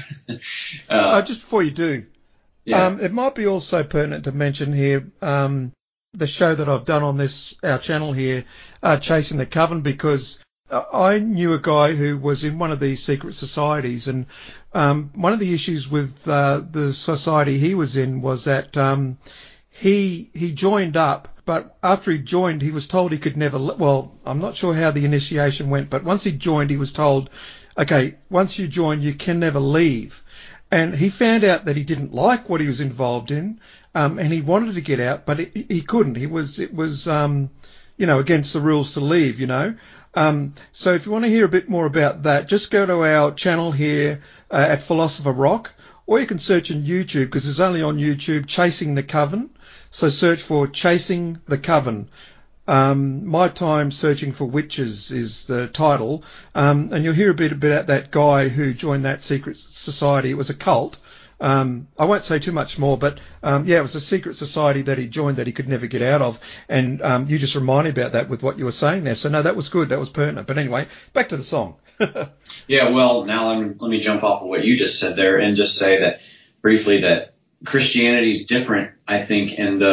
Just before you do, yeah. It might be also pertinent to mention here the show that I've done on our channel here, Chasing the Coven, because I knew a guy who was in one of these secret societies, and one of the issues with the society he was in was that he joined up, but after he joined, he was told he could never, well, I'm not sure how the initiation went, but once he joined, he was told, okay, once you join, you can never leave. And he found out that he didn't like what he was involved in, and he wanted to get out, but he couldn't. It was against the rules to leave, So if you want to hear a bit more about that, just go to our channel here at Philosopher Rock, or you can search on YouTube, because it's only on YouTube, Chasing the Coven. So search for Chasing the Coven. My Time Searching for Witches is the title. And you'll hear a bit about that guy who joined that secret society. It was a cult. I won't say too much more, but it was a secret society that he joined that he could never get out of. And you just reminded me about that with what you were saying there. So, no, that was good. That was pertinent. But anyway, back to the song. Yeah, well, now let me jump off of what you just said there and just say that briefly that Christianity is different, I think,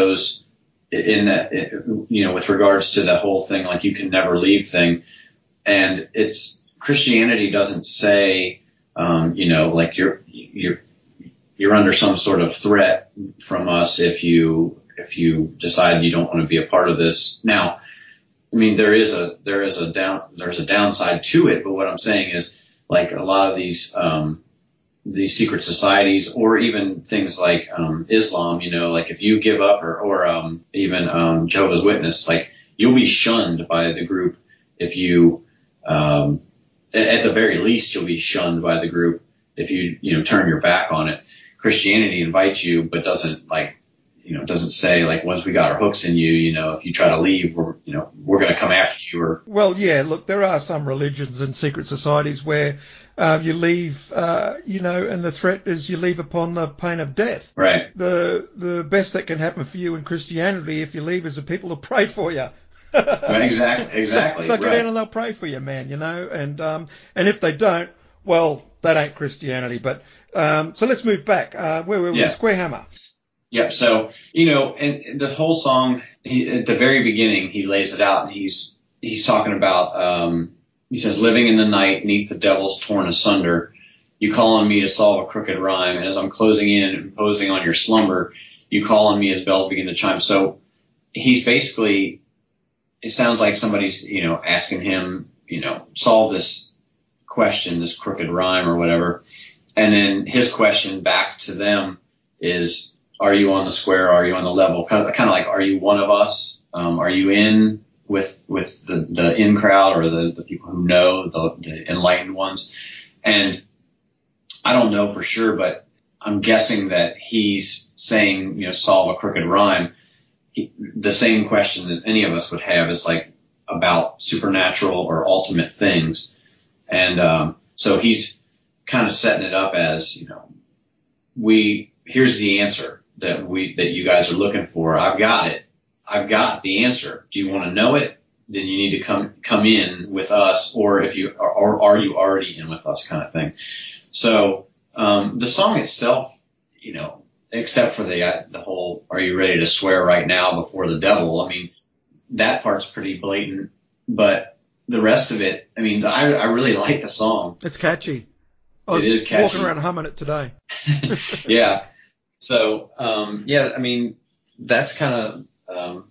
with regards to the whole thing, like you can never leave thing. And Christianity doesn't say, like you're under some sort of threat from us if you decide you don't want to be a part of this. Now, I mean, there is a downside to it, but what I'm saying is, like, a lot of these secret societies, or even things like Islam, like if you give up, or even Jehovah's Witness, like, you'll be shunned by the group if you, at the very least, you'll be shunned by the group if you turn your back on it. Christianity invites you, but doesn't say, like, once we got our hooks in you, if you try to leave, we're going to come after you. Well, yeah, look, there are some religions and secret societies where you leave, and the threat is you leave upon the pain of death. Right. The best that can happen for you in Christianity, if you leave, is the people to pray for you. Exactly. They'll get in and they'll pray for you, man, and if they don't, well, that ain't Christianity. But so let's move back. Where were we? Square Hammer. Yep. So, and the whole song, at the very beginning, he lays it out, and he's talking about, he says, living in the night, neath the devil's torn asunder, you call on me to solve a crooked rhyme. And as I'm closing in and imposing on your slumber, you call on me as bells begin to chime. So he's basically, it sounds like somebody's, asking him, solve this question, this crooked rhyme or whatever. And then his question back to them is, are you on the square? Are you on the level? Kind of like, are you one of us? Are you in with the in crowd, or the people who know, the enlightened ones? And I don't know for sure, but I'm guessing that he's saying, solve a crooked rhyme. The same question that any of us would have is, like, about supernatural or ultimate things. And so he's kind of setting it up as, here's the answer that you guys are looking for. I've got it. I've got the answer. Do you want to know it? Then you need to come in with us, or are you already in with us, kind of thing. So the song itself, except for the whole, are you ready to swear right now before the devil? I mean, that part's pretty blatant, but the rest of it, I mean, I really like the song. It's catchy. It is catchy. Walking around humming it today. Yeah. So, I mean, that's kind of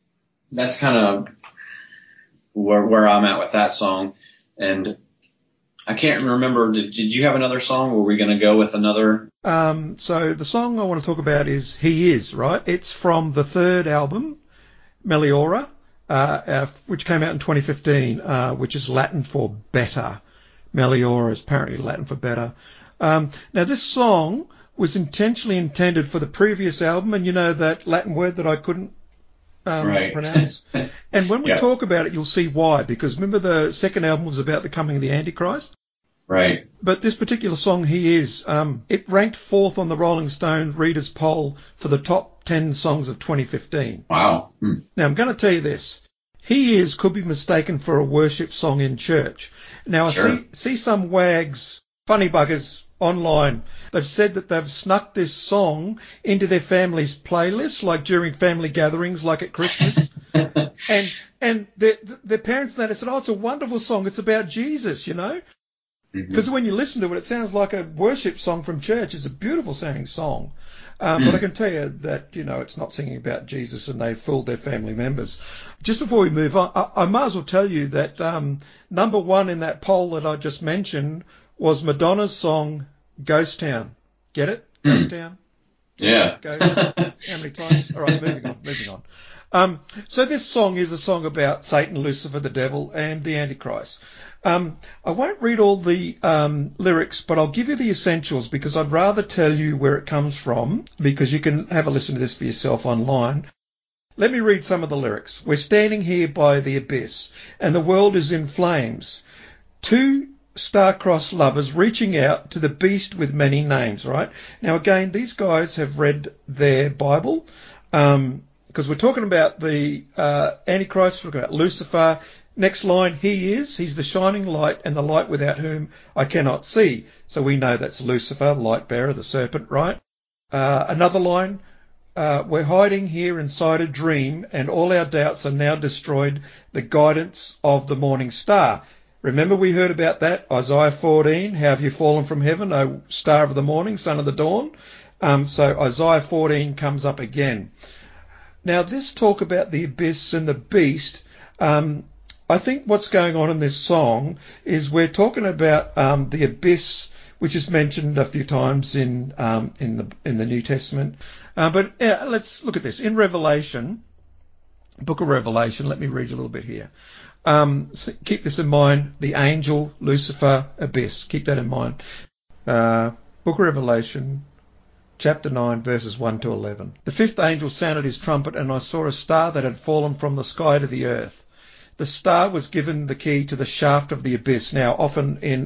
where I'm at with that song. And I can't remember, did you have another song? Were we going to go with another? So the song I want to talk about is He Is, right? It's from the third album, Meliora, which came out in 2015, which is Latin for better. Meliora is apparently Latin for better. Now, this song was intentionally intended for the previous album, and that Latin word that I couldn't pronounce. And when we talk about it, you'll see why, because remember the second album was about the coming of the Antichrist? Right. But this particular song, He Is, it ranked fourth on the Rolling Stone Readers' Poll for the top 10 songs of 2015. Wow. Now, I'm going to tell you this. He Is could be mistaken for a worship song in church. Now, I see some wags, funny buggers online. They've said that they've snuck this song into their family's playlist, like during family gatherings, like at Christmas. and their parents and that said, oh, it's a wonderful song. It's about Jesus, Because when you listen to it, it sounds like a worship song from church. It's a beautiful sounding song. But I can tell you that, it's not singing about Jesus and they fooled their family members. Just before we move on, I might as well tell you that number one in that poll that I just mentioned was Madonna's song Ghost Town. Get it? Ghost Town? Yeah. How many times? All right, moving on. So this song is a song about Satan, Lucifer, the devil, and the Antichrist. I won't read all the lyrics, but I'll give you the essentials because I'd rather tell you where it comes from, because you can have a listen to this for yourself online. Let me read some of the lyrics. We're standing here by the abyss, and the world is in flames. Two star-crossed lovers reaching out to the beast with many names, right? Now, again, these guys have read their Bible, because we're talking about the Antichrist, we're talking about Lucifer. Next line, he's the shining light and the light without whom I cannot see. So we know that's Lucifer, light bearer, the serpent, right? Another line, we're hiding here inside a dream and all our doubts are now destroyed, the guidance of the morning star. Remember we heard about that, Isaiah 14, how have you fallen from heaven, O star of the morning, son of the dawn? So Isaiah 14 comes up again. Now this talk about the abyss and the beast, I think what's going on in this song is we're talking about the abyss, which is mentioned a few times in the New Testament. But let's look at this. In Revelation, Book of Revelation, let me read you a little bit here. So keep this in mind, the angel, Lucifer, abyss. Keep that in mind. Book of Revelation, chapter 9, verses 1 to 11. The fifth angel sounded his trumpet, and I saw a star that had fallen from the sky to the earth. The star was given the key to the shaft of the abyss. Now, often in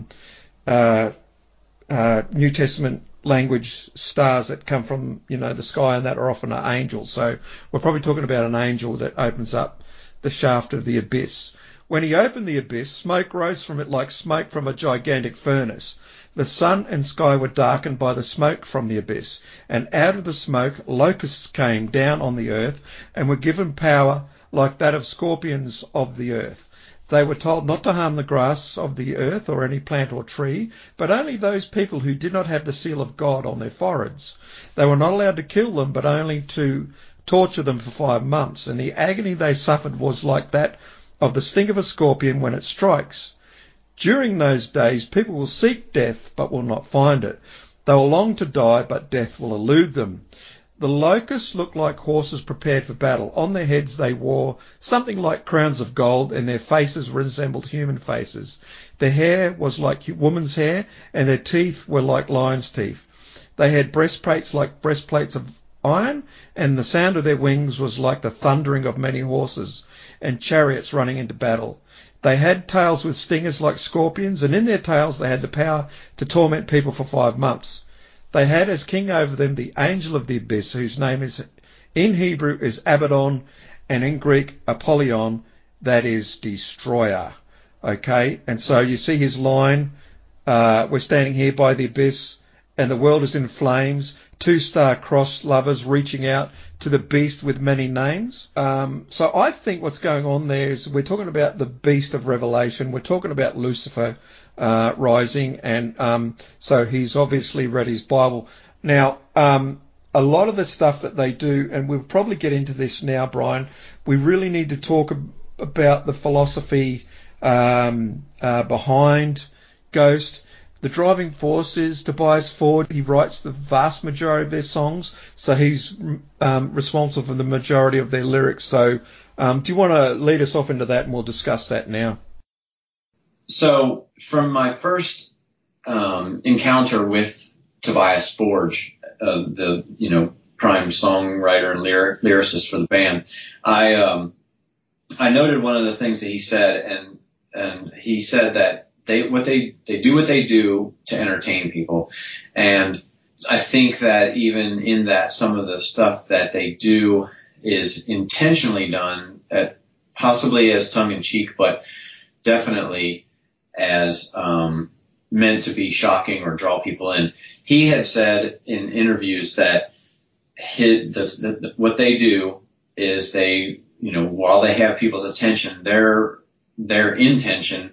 New Testament language, stars that come from, the sky and that are often angels. So we're probably talking about an angel that opens up the shaft of the abyss. When he opened the abyss, smoke rose from it like smoke from a gigantic furnace. The sun and sky were darkened by the smoke from the abyss, and out of the smoke locusts came down on the earth and were given power like that of scorpions of the earth. They were told not to harm the grass of the earth or any plant or tree, but only those people who did not have the seal of God on their foreheads. They were not allowed to kill them, but only to torture them for 5 months, and the agony they suffered was like that of the sting of a scorpion when it strikes. During those days, people will seek death, but will not find it. They will long to die, but death will elude them. The locusts looked like horses prepared for battle. On their heads they wore something like crowns of gold, and their faces resembled human faces. Their hair was like woman's hair, and their teeth were like lion's teeth. They had breastplates like breastplates of iron, and the sound of their wings was like the thundering of many horses and chariots running into battle. They had tails with stingers like scorpions, and in their tails they had the power to torment people for 5 months. They had as king over them the angel of the abyss, whose name is in Hebrew is Abaddon, and in Greek Apollyon, that is destroyer. Okay, and so you see his line, we're standing here by the abyss, and the world is in flames, 2 star-crossed lovers reaching out to the beast with many names. So I think what's going on there is we're talking about the beast of Revelation, we're talking about Lucifer rising, and so he's obviously read his Bible. Now, a lot of the stuff that they do, and we'll probably get into this now, Brian, we really need to talk about the philosophy behind Ghost. The driving force is Tobias Ford. He writes the vast majority of their songs, so he's responsible for the majority of their lyrics. So do you want to lead us off into that, and we'll discuss that now? So from my first encounter with Tobias Forge, the prime songwriter and lyricist for the band, I noted one of the things that he said, and he said that they do what they do to entertain people, and I think that even in that some of the stuff that they do is intentionally done, possibly as tongue in cheek, but definitely as meant to be shocking or draw people in. He had said in interviews that what they do is they, while they have people's attention, their intention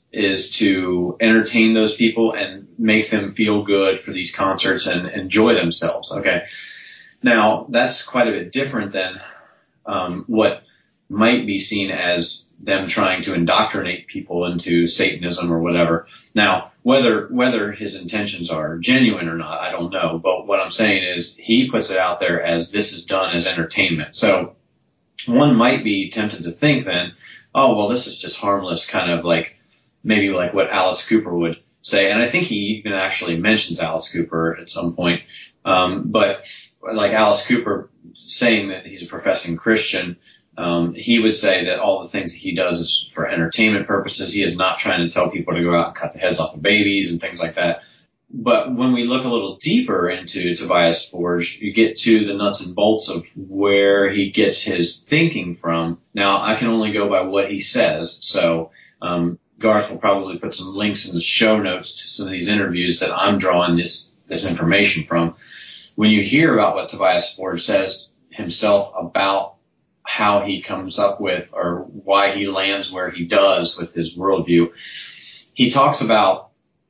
is to entertain those people and make them feel good for these concerts and enjoy themselves. Okay. Now that's quite a bit different than, what might be seen as them trying to indoctrinate people into Satanism or whatever. Now, whether his intentions are genuine or not, I don't know. But what I'm saying is he puts it out there as this is done as entertainment. So one might be tempted to think then, oh, well, this is just harmless, kind of like maybe like what Alice Cooper would say. And I think he even actually mentions Alice Cooper at some point. But like Alice Cooper saying that he's a professing Christian, he would say that all the things that he does is for entertainment purposes. He is not trying to tell people to go out and cut the heads off of babies and things like that. But when we look a little deeper into Tobias Forge, you get to the nuts and bolts of where he gets his thinking from. Now, I can only go by what he says. So, Garth will probably put some links in the show notes to some of these interviews that I'm drawing this information from. When you hear about what Tobias Forge says himself about how he comes up with or why he lands where he does with his worldview, he talks about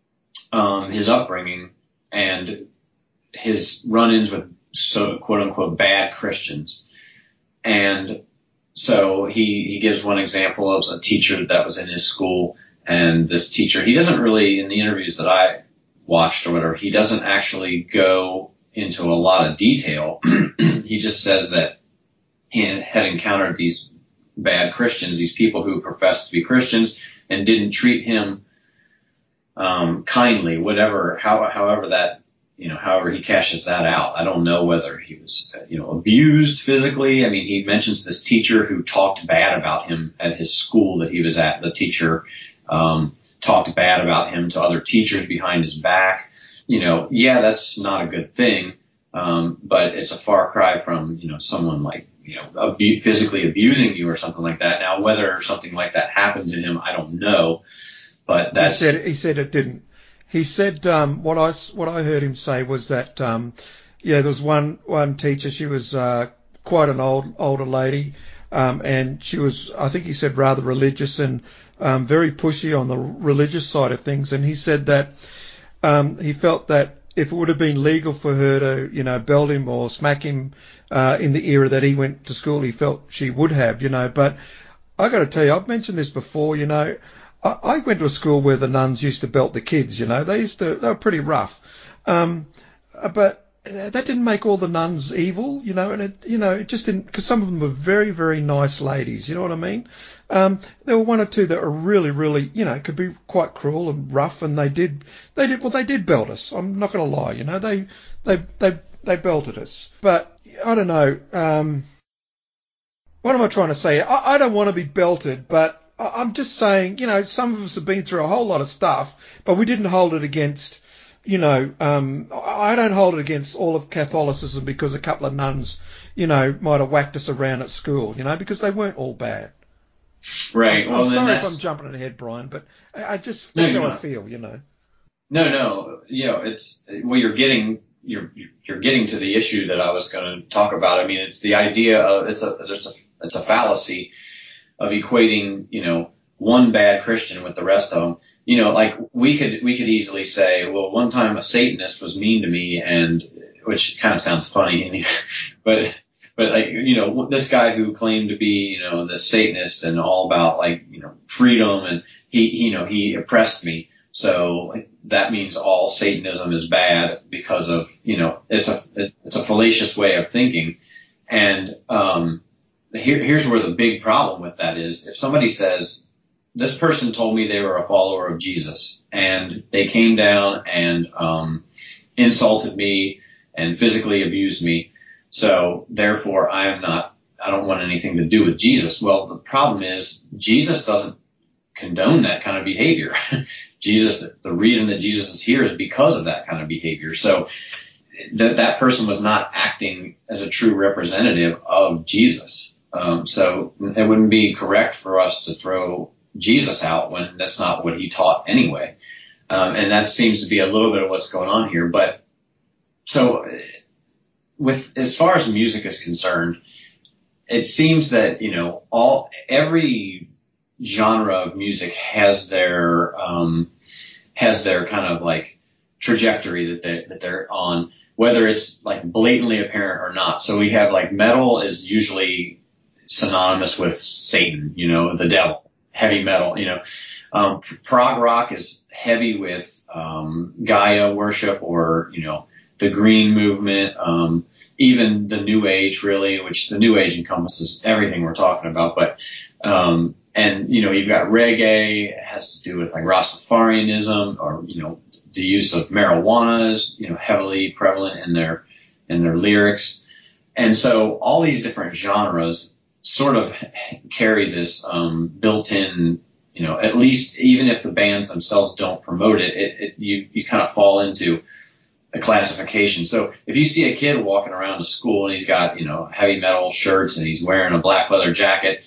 his upbringing and his run-ins with quote unquote bad Christians. And so he gives one example of a teacher that was in his school, and this teacher, he doesn't really, in the interviews that I watched or whatever, he doesn't actually go into a lot of detail. He just says that he had encountered these bad Christians, these people who professed to be Christians and didn't treat him kindly, however that, however he cashes that out. I don't know whether he was, abused physically. I mean, he mentions this teacher who talked bad about him at his school that he was at. The teacher talked bad about him to other teachers behind his back. Yeah, that's not a good thing. But it's a far cry from, someone like, physically abusing you or something like that. Now, whether something like that happened to him, I don't know. But that's he said it didn't. He said what I heard him say was that there was one teacher. She was quite an older lady, and she was, I think he said, rather religious and very pushy on the religious side of things. And he said that he felt that if it would have been legal for her to belt him or smack him in the era that he went to school, he felt she would have. But I got to tell you, I've mentioned this before. I went to a school where the nuns used to belt the kids, they were pretty rough. But that didn't make all the nuns evil, and it just didn't, because some of them were very, very nice ladies, you know what I mean? There were one or two that were really, really, could be quite cruel and rough, and they did belt us. I'm not going to lie, they belted us. But I don't know, what am I trying to say? I don't want to be belted, but I'm just saying, some of us have been through a whole lot of stuff, but we didn't hold it against, I don't hold it against all of Catholicism because a couple of nuns, might have whacked us around at school, because they weren't all bad. Right. I'm sorry if I'm jumping ahead, Brian, but that's how I feel, No. It's, well, you're getting to the issue that I was going to talk about. I mean, it's the idea of, it's a fallacy of equating, one bad Christian with the rest of them. Like we could easily say, well, one time a Satanist was mean to me, and which kind of sounds funny, but like, this guy who claimed to be, the Satanist and all about like, freedom, and he oppressed me. So that means all Satanism is bad because of, it's a fallacious way of thinking. And, here's where the big problem with that is. If somebody says, this person told me they were a follower of Jesus, and they came down and insulted me and physically abused me, so therefore I don't want anything to do with Jesus. Well, the problem is Jesus doesn't condone that kind of behavior. The reason that Jesus is here is because of that kind of behavior. So that person was not acting as a true representative of Jesus. So it wouldn't be correct for us to throw Jesus out when that's not what he taught anyway. And that seems to be a little bit of what's going on here. But so as far as music is concerned, it seems that, every genre of music has their kind of like trajectory that they're on, whether it's like blatantly apparent or not. So we have like metal is usually synonymous with Satan, the devil. Heavy metal, prog rock is heavy with Gaia worship, or the Green movement, even the New Age, really, which the New Age encompasses everything we're talking about. But and you've got reggae. It has to do with like Rastafarianism, or the use of marijuana is heavily prevalent in their lyrics. And so all these different genres sort of carry this built-in, at least even if the bands themselves don't promote it, you kind of fall into a classification. So if you see a kid walking around to school and he's got heavy metal shirts and he's wearing a black leather jacket,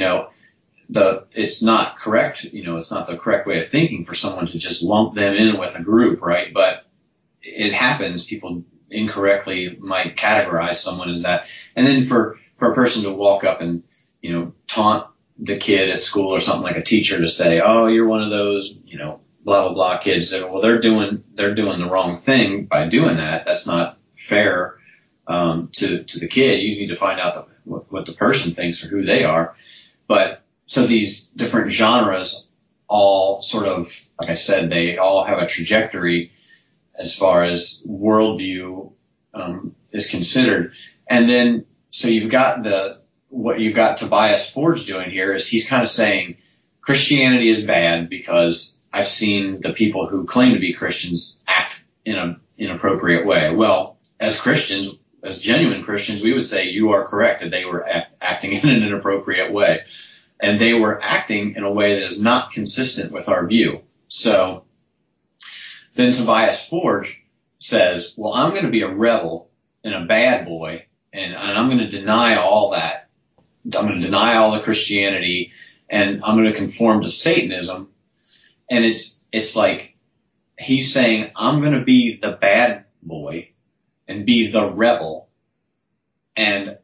it's not correct. It's not the correct way of thinking for someone to just lump them in with a group, right? But it happens. People incorrectly might categorize someone as that. And then for a person to walk up and, taunt the kid at school or something, like a teacher to say, oh, you're one of those, blah, blah, blah kids. Well, they're doing the wrong thing by doing that. That's not fair, to the kid. You need to find out what the person thinks or who they are. But so these different genres all sort of, like I said, they all have a trajectory as far as worldview, is considered. And then, so what you've got Tobias Forge doing here is he's kind of saying Christianity is bad because I've seen the people who claim to be Christians act in an inappropriate way. Well, as Christians, as genuine Christians, we would say you are correct that they were acting in an inappropriate way. And they were acting in a way that is not consistent with our view. So then Tobias Forge says, well, I'm going to be a rebel and a bad boy, and I'm going to deny all that. I'm going to deny all the Christianity, and I'm going to conform to Satanism. And it's like he's saying, I'm going to be the bad boy and be the rebel. And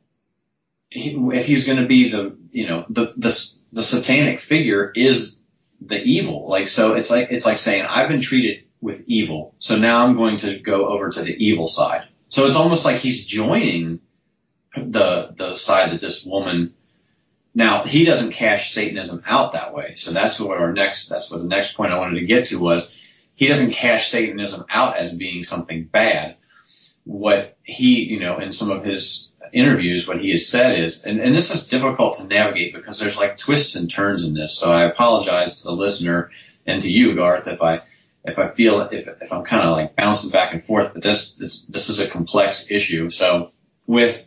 if he's going to be the satanic figure is the evil. Like, so it's like saying, I've been treated with evil, so now I'm going to go over to the evil side. So it's almost like he's joining the side that this woman. Now, he doesn't cash Satanism out that way. So that's what the next point I wanted to get to was, he doesn't cash Satanism out as being something bad. What he, in some of his interviews, what he has said is, and this is difficult to navigate because there's like twists and turns in this. So I apologize to the listener and to you, Garth, if I'm kind of like bouncing back and forth, but this is a complex issue. So with,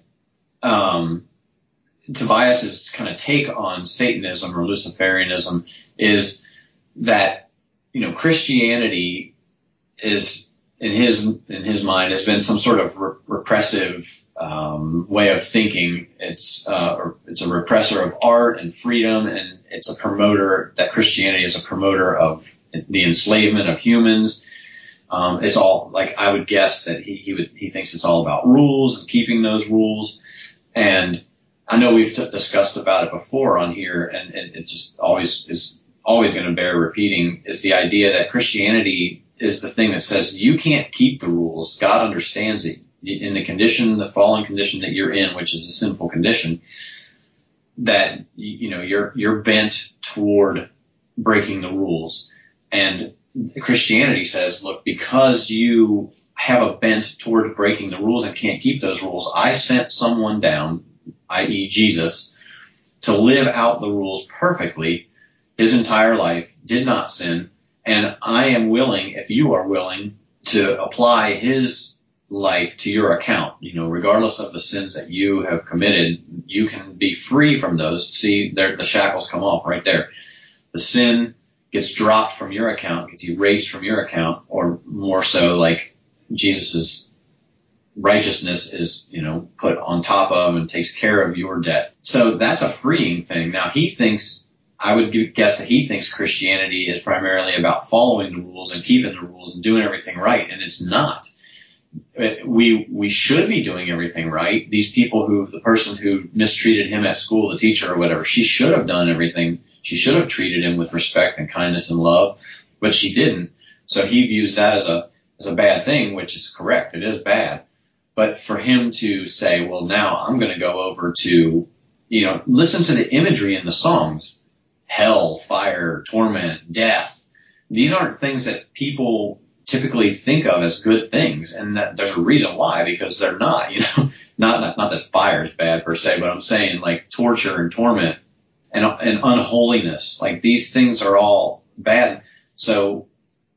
Tobias's kind of take on Satanism or Luciferianism is that, Christianity is in his mind has been some sort of repressive way of thinking. It's a repressor of art and freedom, and it's a promoter that Christianity is a promoter of the enslavement of humans. It's all like, I would guess that he thinks it's all about rules and keeping those rules. And I know we've discussed about it before on here, and it just is always going to bear repeating, is the idea that Christianity is the thing that says you can't keep the rules. God understands it. In the fallen condition that you're in, which is a sinful condition, that, you're bent toward breaking the rules. And Christianity says, look, because you have a bent toward breaking the rules and can't keep those rules, I sent someone down, i.e. Jesus, to live out the rules perfectly his entire life, did not sin, and I am willing, if you are willing, to apply his life to your account. Regardless of the sins that you have committed, you can be free from those. See, the shackles come off right there. The sin gets dropped from your account, gets erased from your account, or more so, like Jesus's righteousness is, put on top of and takes care of your debt. So that's a freeing thing. Now I would guess that he thinks Christianity is primarily about following the rules and keeping the rules and doing everything right. And it's not. We should be doing everything right. These people the person who mistreated him at school, the teacher or whatever, she should have done everything. She should have treated him with respect and kindness and love, but she didn't. So he views that as a bad thing, which is correct. It is bad. But for him to say, well, now I'm going to go over to, listen to the imagery in the songs, hell, fire, torment, death. These aren't things that people typically think of as good things. And that there's a reason why, because they're not, not that fire is bad per se, but I'm saying like torture and torment and unholiness, like these things are all bad. So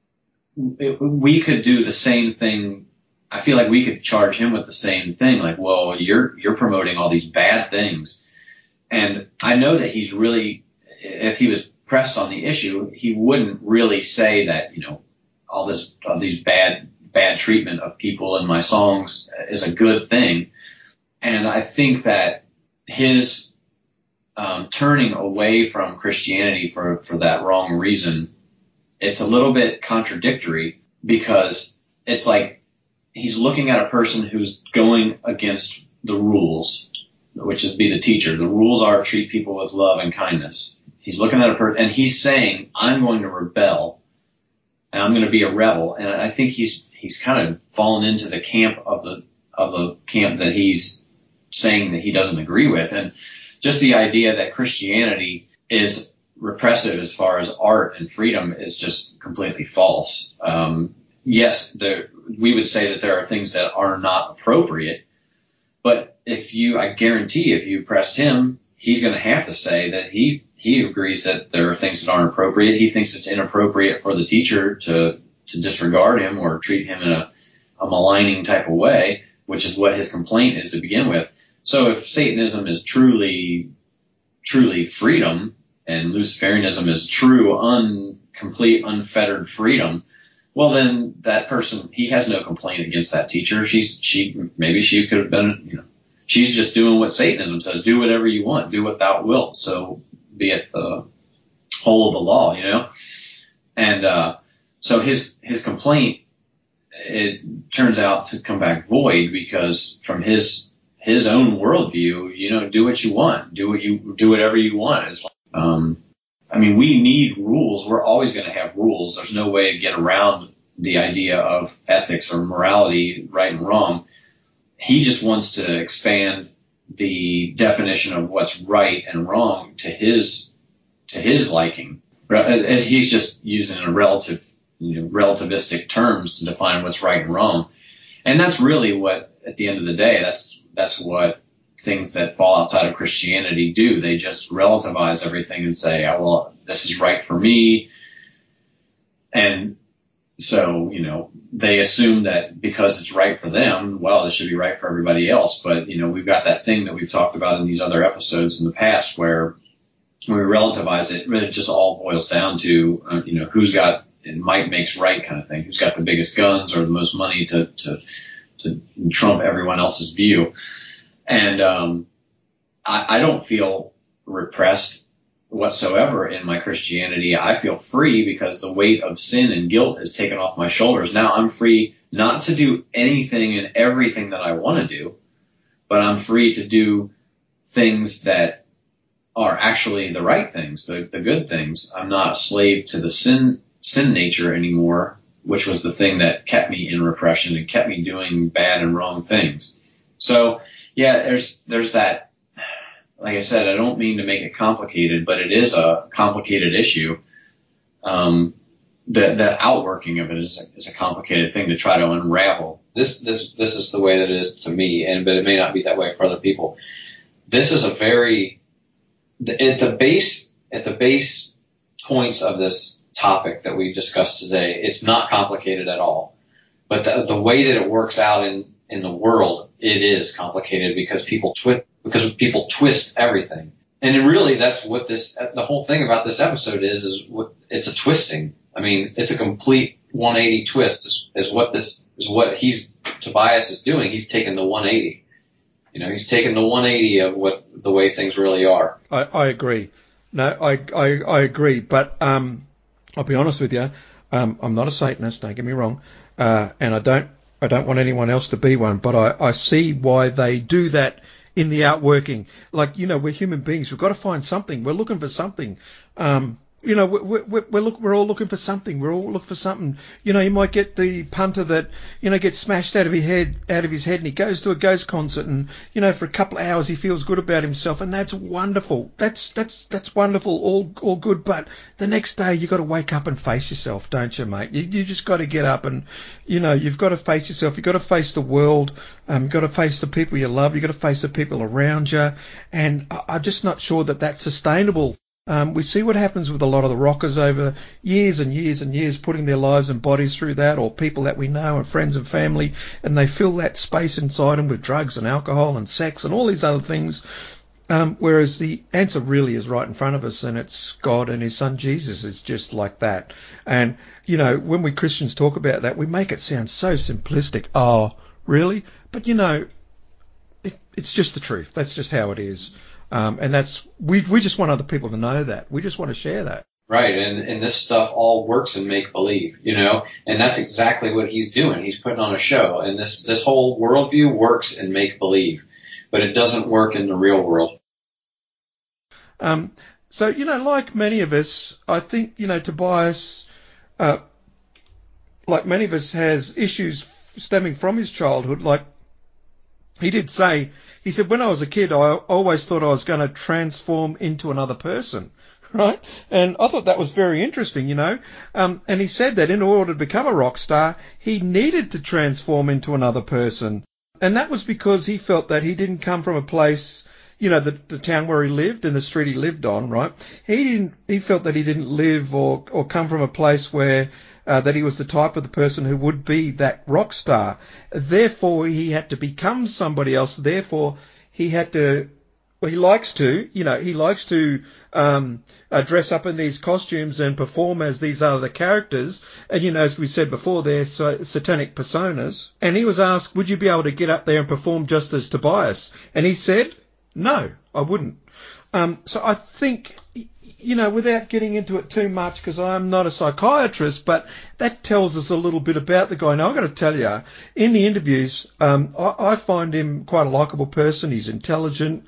we could do the same thing. I feel like we could charge him with the same thing. Like, well, you're promoting all these bad things. And I know that he's really, if he was pressed on the issue, he wouldn't really say that, all these bad treatment of people in my songs is a good thing. And I think that his turning away from Christianity for that wrong reason, it's a little bit contradictory, because it's like he's looking at a person who's going against the rules, which is be the teacher. The rules are treat people with love and kindness. He's looking at a person and he's saying, I'm going to rebel and I'm going to be a rebel. And I think he's kind of fallen into the camp of the camp that he's saying that he doesn't agree with. And just the idea that Christianity is repressive as far as art and freedom is just completely false. Yes, we would say that there are things that are not appropriate, but I guarantee if you pressed him, he's going to have to say that he agrees that there are things that aren't appropriate. He thinks it's inappropriate for the teacher to disregard him or treat him in a maligning type of way, which is what his complaint is to begin with. So if Satanism is truly freedom and Luciferianism is true, complete, unfettered freedom, well, then that person, he has no complaint against that teacher. Maybe she could have been, she's just doing what Satanism says, do whatever you want, do what thou wilt. So be it the whole of the law, And so his complaint, it turns out to come back void, because from his own worldview, do what you want, do whatever you want. We need rules. We're always going to have rules. There's no way to get around the idea of ethics or morality, right and wrong. He just wants to expand the definition of what's right and wrong to his liking. As he's just using relativistic terms to define what's right and wrong. And that's really what, at the end of the day, that's what things that fall outside of Christianity do. They just relativize everything and say, oh, well, this is right for me. And so, they assume that because it's right for them, well, this should be right for everybody else. But, we've got that thing that we've talked about in these other episodes in the past where when we relativize it, it just all boils down to, who's got, and might makes right kind of thing, who's got the biggest guns or the most money to trump everyone else's view. And I don't feel repressed whatsoever in my Christianity. I feel free because the weight of sin and guilt is taken off my shoulders. Now I'm free not to do anything and everything that I want to do, but I'm free to do things that are actually the right things, the good things. I'm not a slave to the sin nature anymore, which was the thing that kept me in repression and kept me doing bad and wrong things. So, yeah, there's that. Like I said, I don't mean to make it complicated, but it is a complicated issue. The outworking of it is a complicated thing to try to unravel. This is the way that it is to me, but it may not be that way for other people. This is at the base points of this topic that we discussed today, it's not complicated at all. But the way that it works out in the world, it is complicated because people twist everything. And really that's what the whole thing about this episode is it's a twisting. It's a complete 180 twist is what Tobias is doing. He's taking the 180. He's taking the 180 of the way things really are. I agree. No, I agree. But, I'll be honest with you. I'm not a Satanist, don't get me wrong. And I don't want anyone else to be one, but I see why they do that in the outworking. Like, we're human beings. We've got to find something. We're looking for something. We're all looking for something. We're all looking for something. You might get the punter that, gets smashed out of his head, and he goes to a Ghost concert, and, for a couple of hours he feels good about himself, and that's wonderful. That's wonderful, all good. But the next day you got to wake up and face yourself, don't you, mate? You just got to get up and, you've got to face yourself. You've got to face the world. You've got to face the people you love. You've got to face the people around you. And I'm just not sure that that's sustainable. We see what happens with a lot of the rockers over years and years and years, putting their lives and bodies through that, or people that we know and friends and family, and they fill that space inside them with drugs and alcohol and sex and all these other things, whereas the answer really is right in front of us, and it's God and his son Jesus. It's just like that. And, when we Christians talk about that, we make it sound so simplistic. Oh, really? But, it's just the truth. That's just how it is. And we just want other people to know that. We just want to share that. Right. And this stuff all works in make believe, and that's exactly what he's doing. He's putting on a show, and this whole worldview works in make believe, but it doesn't work in the real world. So, like many of us, I think, Tobias, like many of us, has issues stemming from his childhood. Like he did say, he said, when I was a kid, I always thought I was going to transform into another person, right? And I thought that was very interesting, and he said that in order to become a rock star, he needed to transform into another person. And that was because he felt that he didn't come from a place, the town where he lived and the street he lived on, right? He felt that he didn't live or come from a place where that he was the type of the person who would be that rock star. Therefore, he had to become somebody else. Therefore, he likes to dress up in these costumes and perform as these other characters. And, as we said before, they're satanic personas. And he was asked, would you be able to get up there and perform just as Tobias? And he said, no, I wouldn't. So I think, without getting into it too much, because I'm not a psychiatrist, but that tells us a little bit about the guy. Now, I've got to tell you, in the interviews, I find him quite a likeable person. He's intelligent.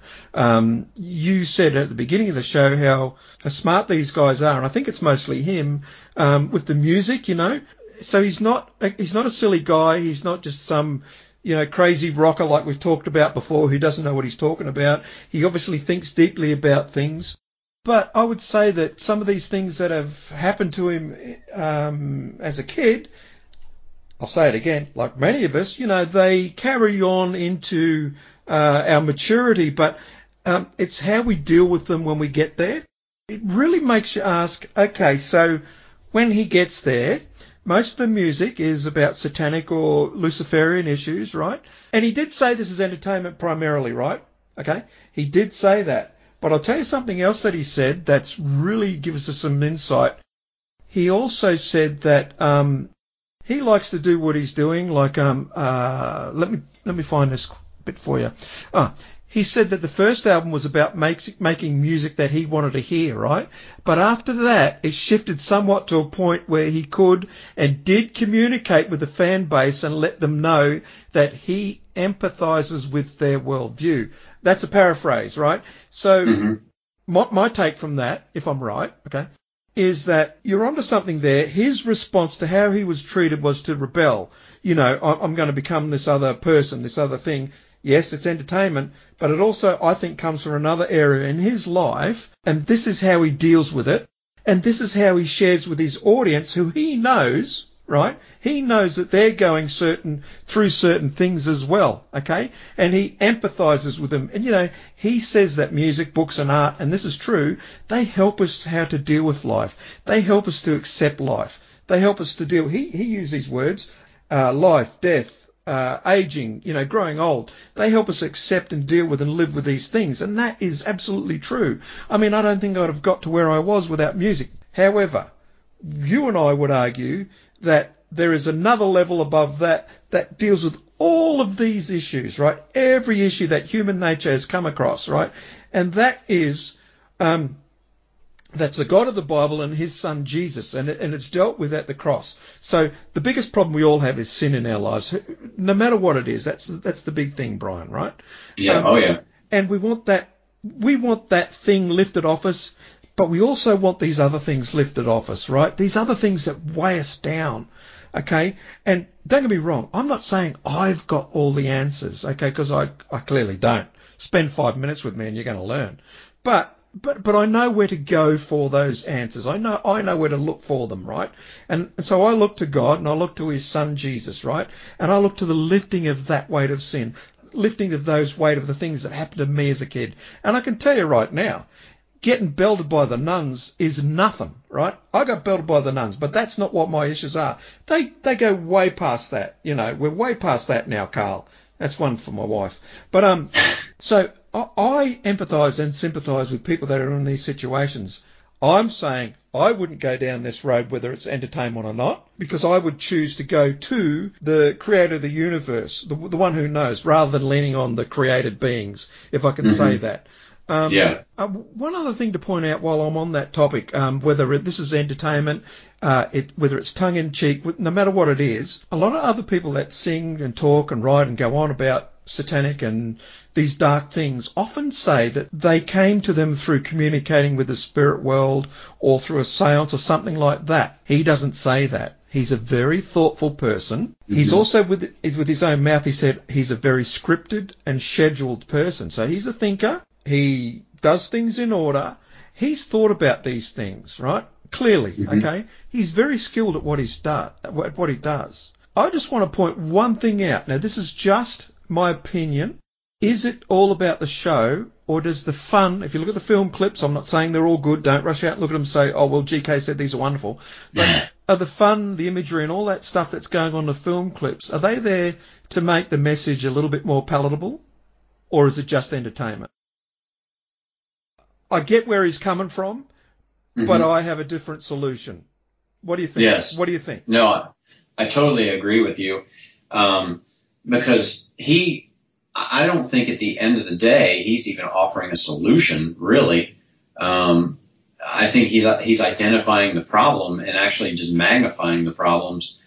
You said at the beginning of the show how smart these guys are, and I think it's mostly him with the music, So he's not a silly guy. He's not just some crazy rocker like we've talked about before who doesn't know what he's talking about. He obviously thinks deeply about things. But I would say that some of these things that have happened to him as a kid, I'll say it again, like many of us, they carry on into our maturity, but it's how we deal with them when we get there. It really makes you ask, okay, so when he gets there, most of the music is about satanic or Luciferian issues, right? And he did say this is entertainment primarily, right? Okay, he did say that. But I'll tell you something else that he said that's really gives us some insight. He also said that he likes to do what he's doing. Like, let me find this bit for you. He said that the first album was about making music that he wanted to hear, right? But after that, it shifted somewhat to a point where he could and did communicate with the fan base and let them know that he empathizes with their worldview. That's a paraphrase, right? So my take from that, if I'm right, okay, is that you're onto something there. His response to how he was treated was to rebel. I'm going to become this other person, this other thing. Yes, it's entertainment, but it also, I think, comes from another area in his life, and this is how he deals with it, and this is how he shares with his audience, who he knows, right? He knows that they're going through certain things as well, okay? And he empathizes with them. And, he says that music, books and art, and this is true, they help us how to deal with life. They help us to accept life. They help us to deal, he used these words, life, death, aging, growing old. They help us accept and deal with and live with these things. And that is absolutely true. I mean, I don't think I'd have got to where I was without music. However, you and I would argue that there is another level above that deals with all of these issues, right? Every issue that human nature has come across, right? And that is, that's the God of the Bible and his son Jesus, and it's dealt with at the cross. So the biggest problem we all have is sin in our lives, no matter what it is. That's the big thing, Brian, right? Yeah, oh yeah. And we want that thing lifted off us, But we also want these other things lifted off us, right? These other things that weigh us down, okay? And don't get me wrong, I'm not saying I've got all the answers, okay, because I clearly don't. Spend 5 minutes with me and you're going to learn. But I know where to go for those answers. I know where to look for them, right? And so I look to God and I look to his son Jesus, right? And I look to the lifting of that weight of sin, lifting of those weight of the things that happened to me as a kid. And I can tell you right now, getting belted by the nuns is nothing, right? I got belted by the nuns, but that's not what my issues are. They go way past that. You know, we're way past that now, Carl. That's one for my wife. But so I empathise and sympathise with people that are in these situations. I'm saying I wouldn't go down this road whether it's entertainment or not, because I would choose to go to the creator of the universe, the one who knows, rather than leaning on the created beings, if I can say that. One other thing to point out while I'm on that topic, whether this is entertainment, whether it's tongue-in-cheek, no matter what it is, a lot of other people that sing and talk and write and go on about satanic and these dark things often say that they came to them through communicating with the spirit world or through a seance or something like that. He doesn't say that. He's a very thoughtful person. Mm-hmm. He's also, with his own mouth, he said he's a very scripted and scheduled person. So he's a thinker. He does things in order. He's thought about these things, right? Clearly, okay? He's very skilled at what he does. I just want to point one thing out. Now, this is just my opinion. Is it all about the show, or does the fun, if you look at the film clips, I'm not saying they're all good, don't rush out and look at them and say, oh, well, GK said these are wonderful. But are the fun, the imagery and all that stuff that's going on in the film clips, are they there to make the message a little bit more palatable, or is it just entertainment? I get where he's coming from, but I have a different solution. What do you think? Yes. What do you think? No, I totally agree with you. Because I don't think at the end of the day, he's even offering a solution, really. I think he's identifying the problem and actually just magnifying the problems.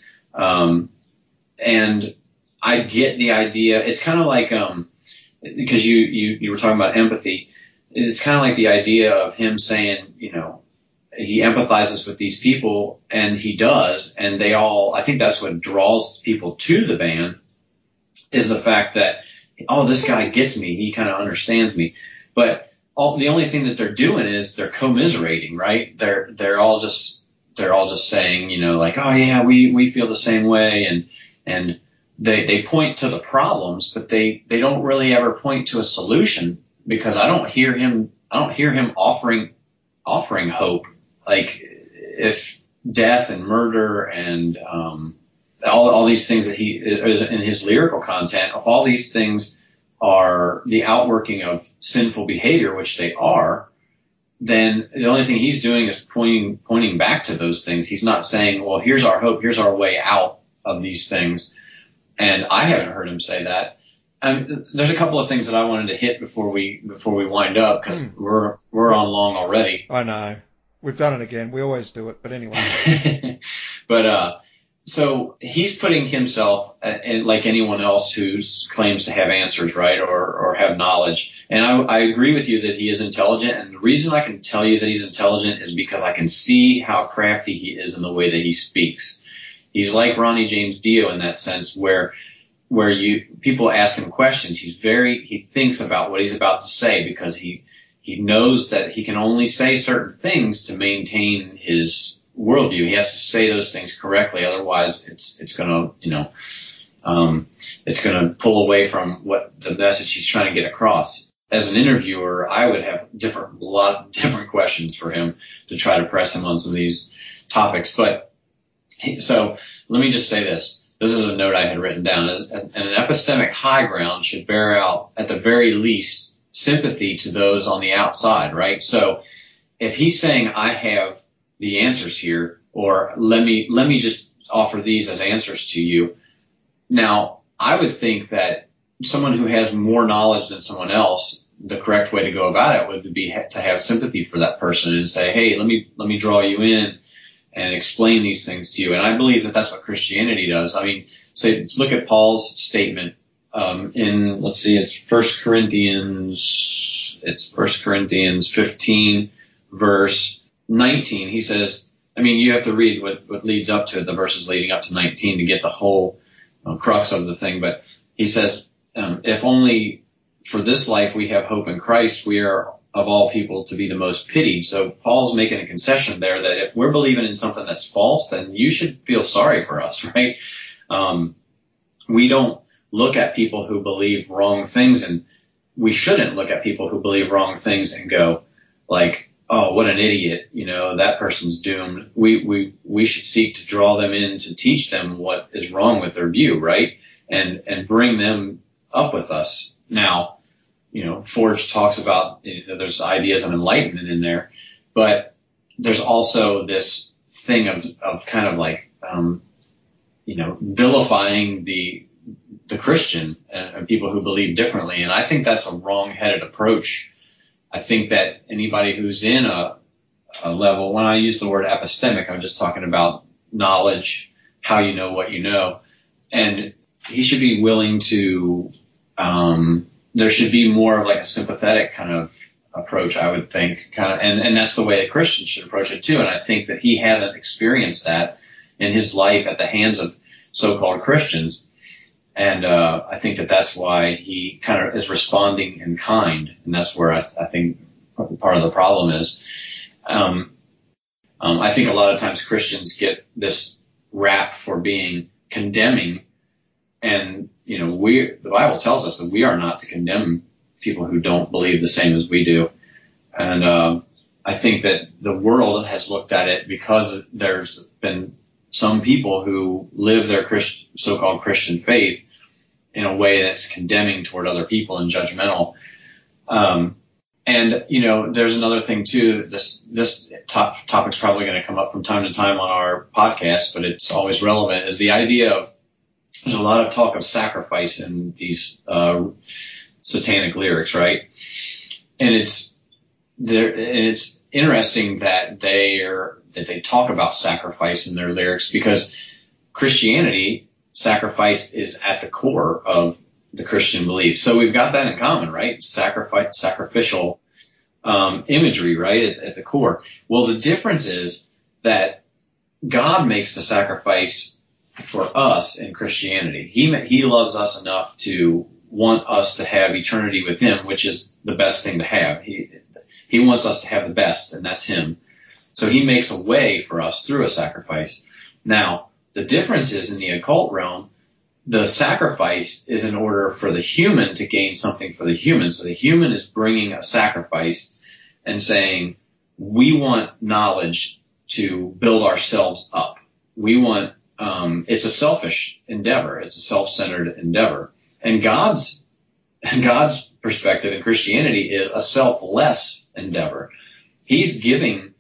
And I get the idea. It's kind of like, because you were talking about empathy. It's kind of like the idea of him saying, you know, he empathizes with these people, and he does, and I think that's what draws people to the band, is the fact that, oh, this guy gets me, he kind of understands me. But the only thing that they're doing is they're commiserating, right? They're all just saying, you know, like, oh yeah, we feel the same way, and they point to the problems, but they don't really ever point to a solution, because I don't hear him offering hope. Like, if death and murder and all these things that he is in his lyrical content, if all these things are the outworking of sinful behavior, which they are, then the only thing he's doing is pointing back to those things. He's not saying, well, here's our hope, here's our way out of these things. And I haven't heard him say that. There's a couple of things that I wanted to hit before we wind up, because we're on long already. I know. We've done it again. We always do it, but anyway. But so he's putting himself in, like anyone else who claims to have answers, right, or have knowledge. And I agree with you that he is intelligent. And the reason I can tell you that he's intelligent is because I can see how crafty he is in the way that he speaks. He's like Ronnie James Dio in that sense, where people ask him questions, he thinks about what he's about to say, because he knows that he can only say certain things to maintain his worldview. He has to say those things correctly, otherwise it's gonna, it's gonna pull away from what the message he's trying to get across. As an interviewer, I would have a lot of different questions for him to try to press him on some of these topics. So let me just say this. This is a note I had written down. An epistemic high ground should bear out, at the very least, sympathy to those on the outside, right? So if he's saying, I have the answers here, or let me just offer these as answers to you. Now, I would think that someone who has more knowledge than someone else, the correct way to go about it would be to have sympathy for that person and say, hey, let me draw you in and explain these things to you. And I believe that that's what Christianity does. I mean, look at Paul's statement it's 1 Corinthians 15, verse 19, he says, I mean, you have to read what leads up to it, the verses leading up to 19 to get the whole crux of the thing. But he says, if only for this life we have hope in Christ, we are of all people to be the most pitied. So Paul's making a concession there that if we're believing in something that's false, then you should feel sorry for us, right? We don't look at people who believe wrong things, and we shouldn't look at people who believe wrong things and go like, oh, what an idiot, that person's doomed. We should seek to draw them in to teach them what is wrong with their view, right? And bring them up with us. Now, Forge talks about, there's ideas of enlightenment in there, but there's also this thing of kind of like, vilifying the Christian and people who believe differently. And I think that's a wrong-headed approach. I think that anybody who's in a level, when I use the word epistemic, I'm just talking about knowledge, how you know what you know. And he should be willing to, there should be more of like a sympathetic kind of approach, I would think, and that's the way that Christians should approach it too. And I think that he hasn't experienced that in his life at the hands of so-called Christians. And I think that that's why he kind of is responding in kind. And that's where I think part of the problem is. I think a lot of times Christians get this rap for being condemning. And, the Bible tells us that we are not to condemn people who don't believe the same as we do. And I think that the world has looked at it because there's been some people who live their so-called Christian faith in a way that's condemning toward other people and judgmental. And there's another thing too. This topic's probably going to come up from time to time on our podcast, but it's always relevant. Is the idea of there's a lot of talk of sacrifice in these satanic lyrics, right? And it's interesting that they talk about sacrifice in their lyrics, because Christianity, sacrifice is at the core of the Christian belief. So we've got that in common, right? Sacrificial imagery, right, at the core. Well, the difference is that God makes the sacrifice for us in Christianity. He loves us enough to want us to have eternity with him, which is the best thing to have. He wants us to have the best, and that's him. So he makes a way for us through a sacrifice. Now, the difference is in the occult realm, the sacrifice is in order for the human to gain something for the human. So the human is bringing a sacrifice and saying, we want knowledge to build ourselves up. We want, it's a selfish endeavor. It's a self-centered endeavor. And God's perspective in Christianity is a selfless endeavor. He's giving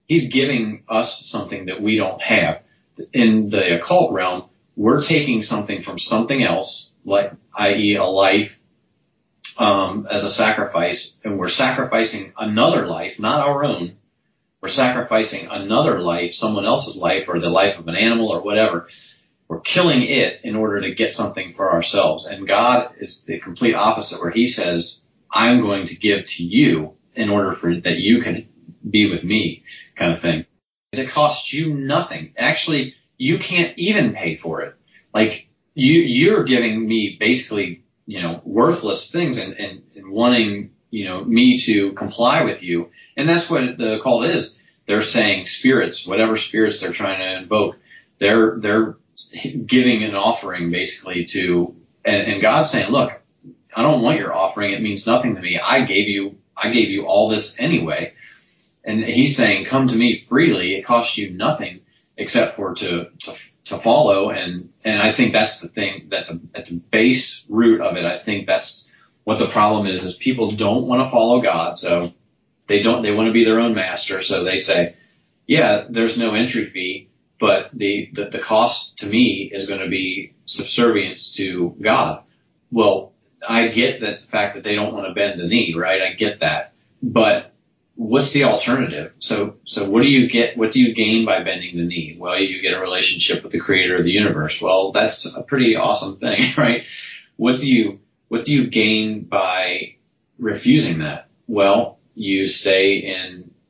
us something that we don't have. In the occult realm, we're taking something from something else, like, i.e. a life, as a sacrifice, and we're sacrificing another life, not our own. We're sacrificing another life, someone else's life, or the life of an animal or whatever. We're killing it in order to get something for ourselves. And God is the complete opposite, where he says, I'm going to give to you in order for that you can be with me, kind of thing. It costs you nothing. Actually, you can't even pay for it. Like, you're giving me basically, worthless things and wanting, me to comply with you. And that's what the call is. They're saying spirits, whatever spirits they're trying to invoke, they're giving an offering basically to, and God's saying, look, I don't want your offering. It means nothing to me. I gave you all this anyway. And he's saying, come to me freely. It costs you nothing except for to follow. And I think that's the thing, that at the base root of it, I think that's what the problem is people don't want to follow God. So they want to be their own master. So they say, yeah, there's no entry fee, but the cost to me is going to be subservience to God. Well, I get that the fact that they don't want to bend the knee, right? I get that. But what's the alternative? So what do you get? What do you gain by bending the knee? Well, you get a relationship with the creator of the universe. Well, that's a pretty awesome thing, right? What do you gain by refusing that? Well, you stay in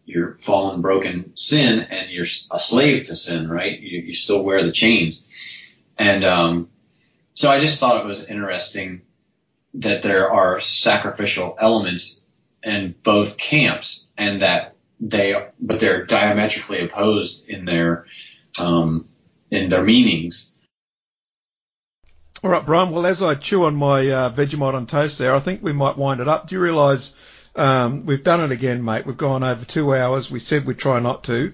you're fallen, broken sin, and you're a slave to sin, right? You still wear the chains. And so I just thought it was interesting that there are sacrificial elements in both camps, and that they're diametrically opposed in their meanings. All right, Brian. Well, as I chew on my Vegemite on toast there, I think we might wind it up. Do you realise we've done it again, mate? We've gone over 2 hours. We said we'd try not to.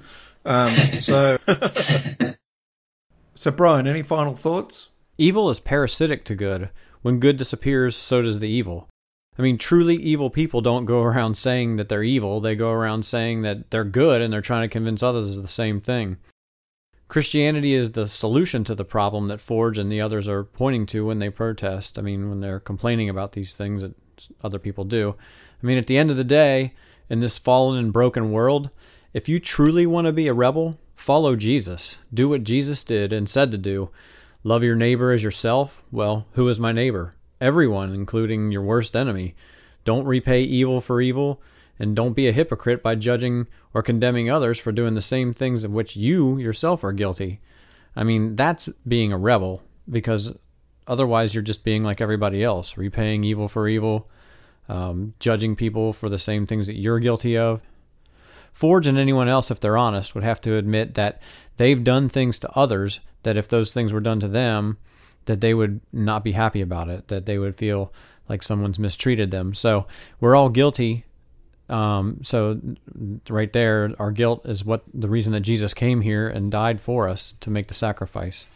So, Brian, any final thoughts? Evil is parasitic to good. When good disappears, so does the evil. I mean, truly evil people don't go around saying that they're evil. They go around saying that they're good, and they're trying to convince others of the same thing. Christianity is the solution to the problem that Forge and the others are pointing to when they protest. I mean, when they're complaining about these things that other people do. I mean, at the end of the day, in this fallen and broken world, if you truly want to be a rebel, follow Jesus. Do what Jesus did and said to do. Love your neighbor as yourself. Well, who is my neighbor? Everyone, including your worst enemy. Don't repay evil for evil. And don't be a hypocrite by judging or condemning others for doing the same things of which you yourself are guilty. I mean, that's being a rebel, because otherwise you're just being like everybody else, repaying evil for evil, judging people for the same things that you're guilty of. Forge and anyone else, if they're honest, would have to admit that they've done things to others that if those things were done to them, that they would not be happy about it, that they would feel like someone's mistreated them. So we're all guilty. So right there, our guilt is what the reason that Jesus came here and died for us, to make the sacrifice.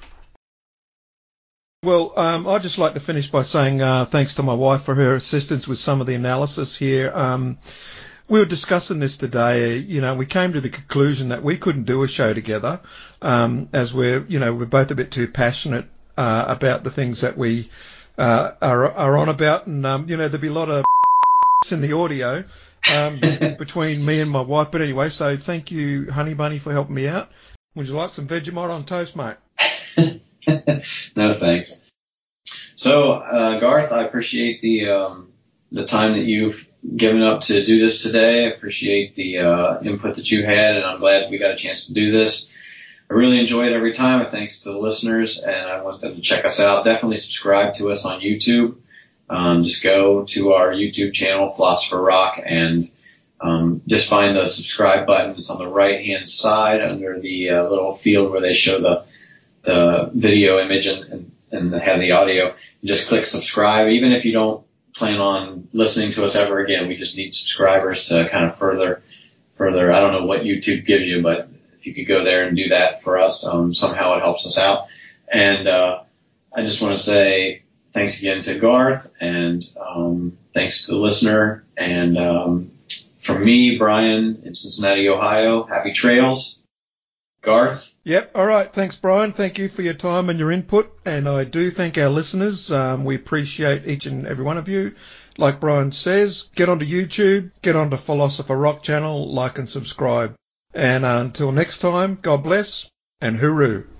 Well, I'd just like to finish by saying thanks to my wife for her assistance with some of the analysis here. We were discussing this today. We came to the conclusion that we couldn't do a show together, as we're both a bit too passionate about the things that we are on about, and there'd be a lot of in the audio between me and my wife. But anyway, so thank you, Honey Bunny, for helping me out. Would you like some Vegemite on toast, mate? No, thanks. So, Garth, I appreciate the time that you've given up to do this today. I appreciate the input that you had, and I'm glad we got a chance to do this. I really enjoy it every time. Thanks to the listeners, and I want them to check us out. Definitely subscribe to us on YouTube. Just go to our YouTube channel, Philosopher Rock, and just find the subscribe button. It's on the right-hand side under the little field where they show the video image and have the audio. You just click subscribe. Even if you don't plan on listening to us ever again, we just need subscribers to kind of further. I don't know what YouTube gives you, but if you could go there and do that for us, somehow it helps us out. And I just want to say thanks again to Garth, and thanks to the listener. And from me, Brian, in Cincinnati, Ohio, happy trails. Garth? Yep. All right. Thanks, Brian. Thank you for your time and your input. And I do thank our listeners. We appreciate each and every one of you. Like Brian says, get onto YouTube, get onto Philosopher Rock channel, like and subscribe. And until next time, God bless and hooroo.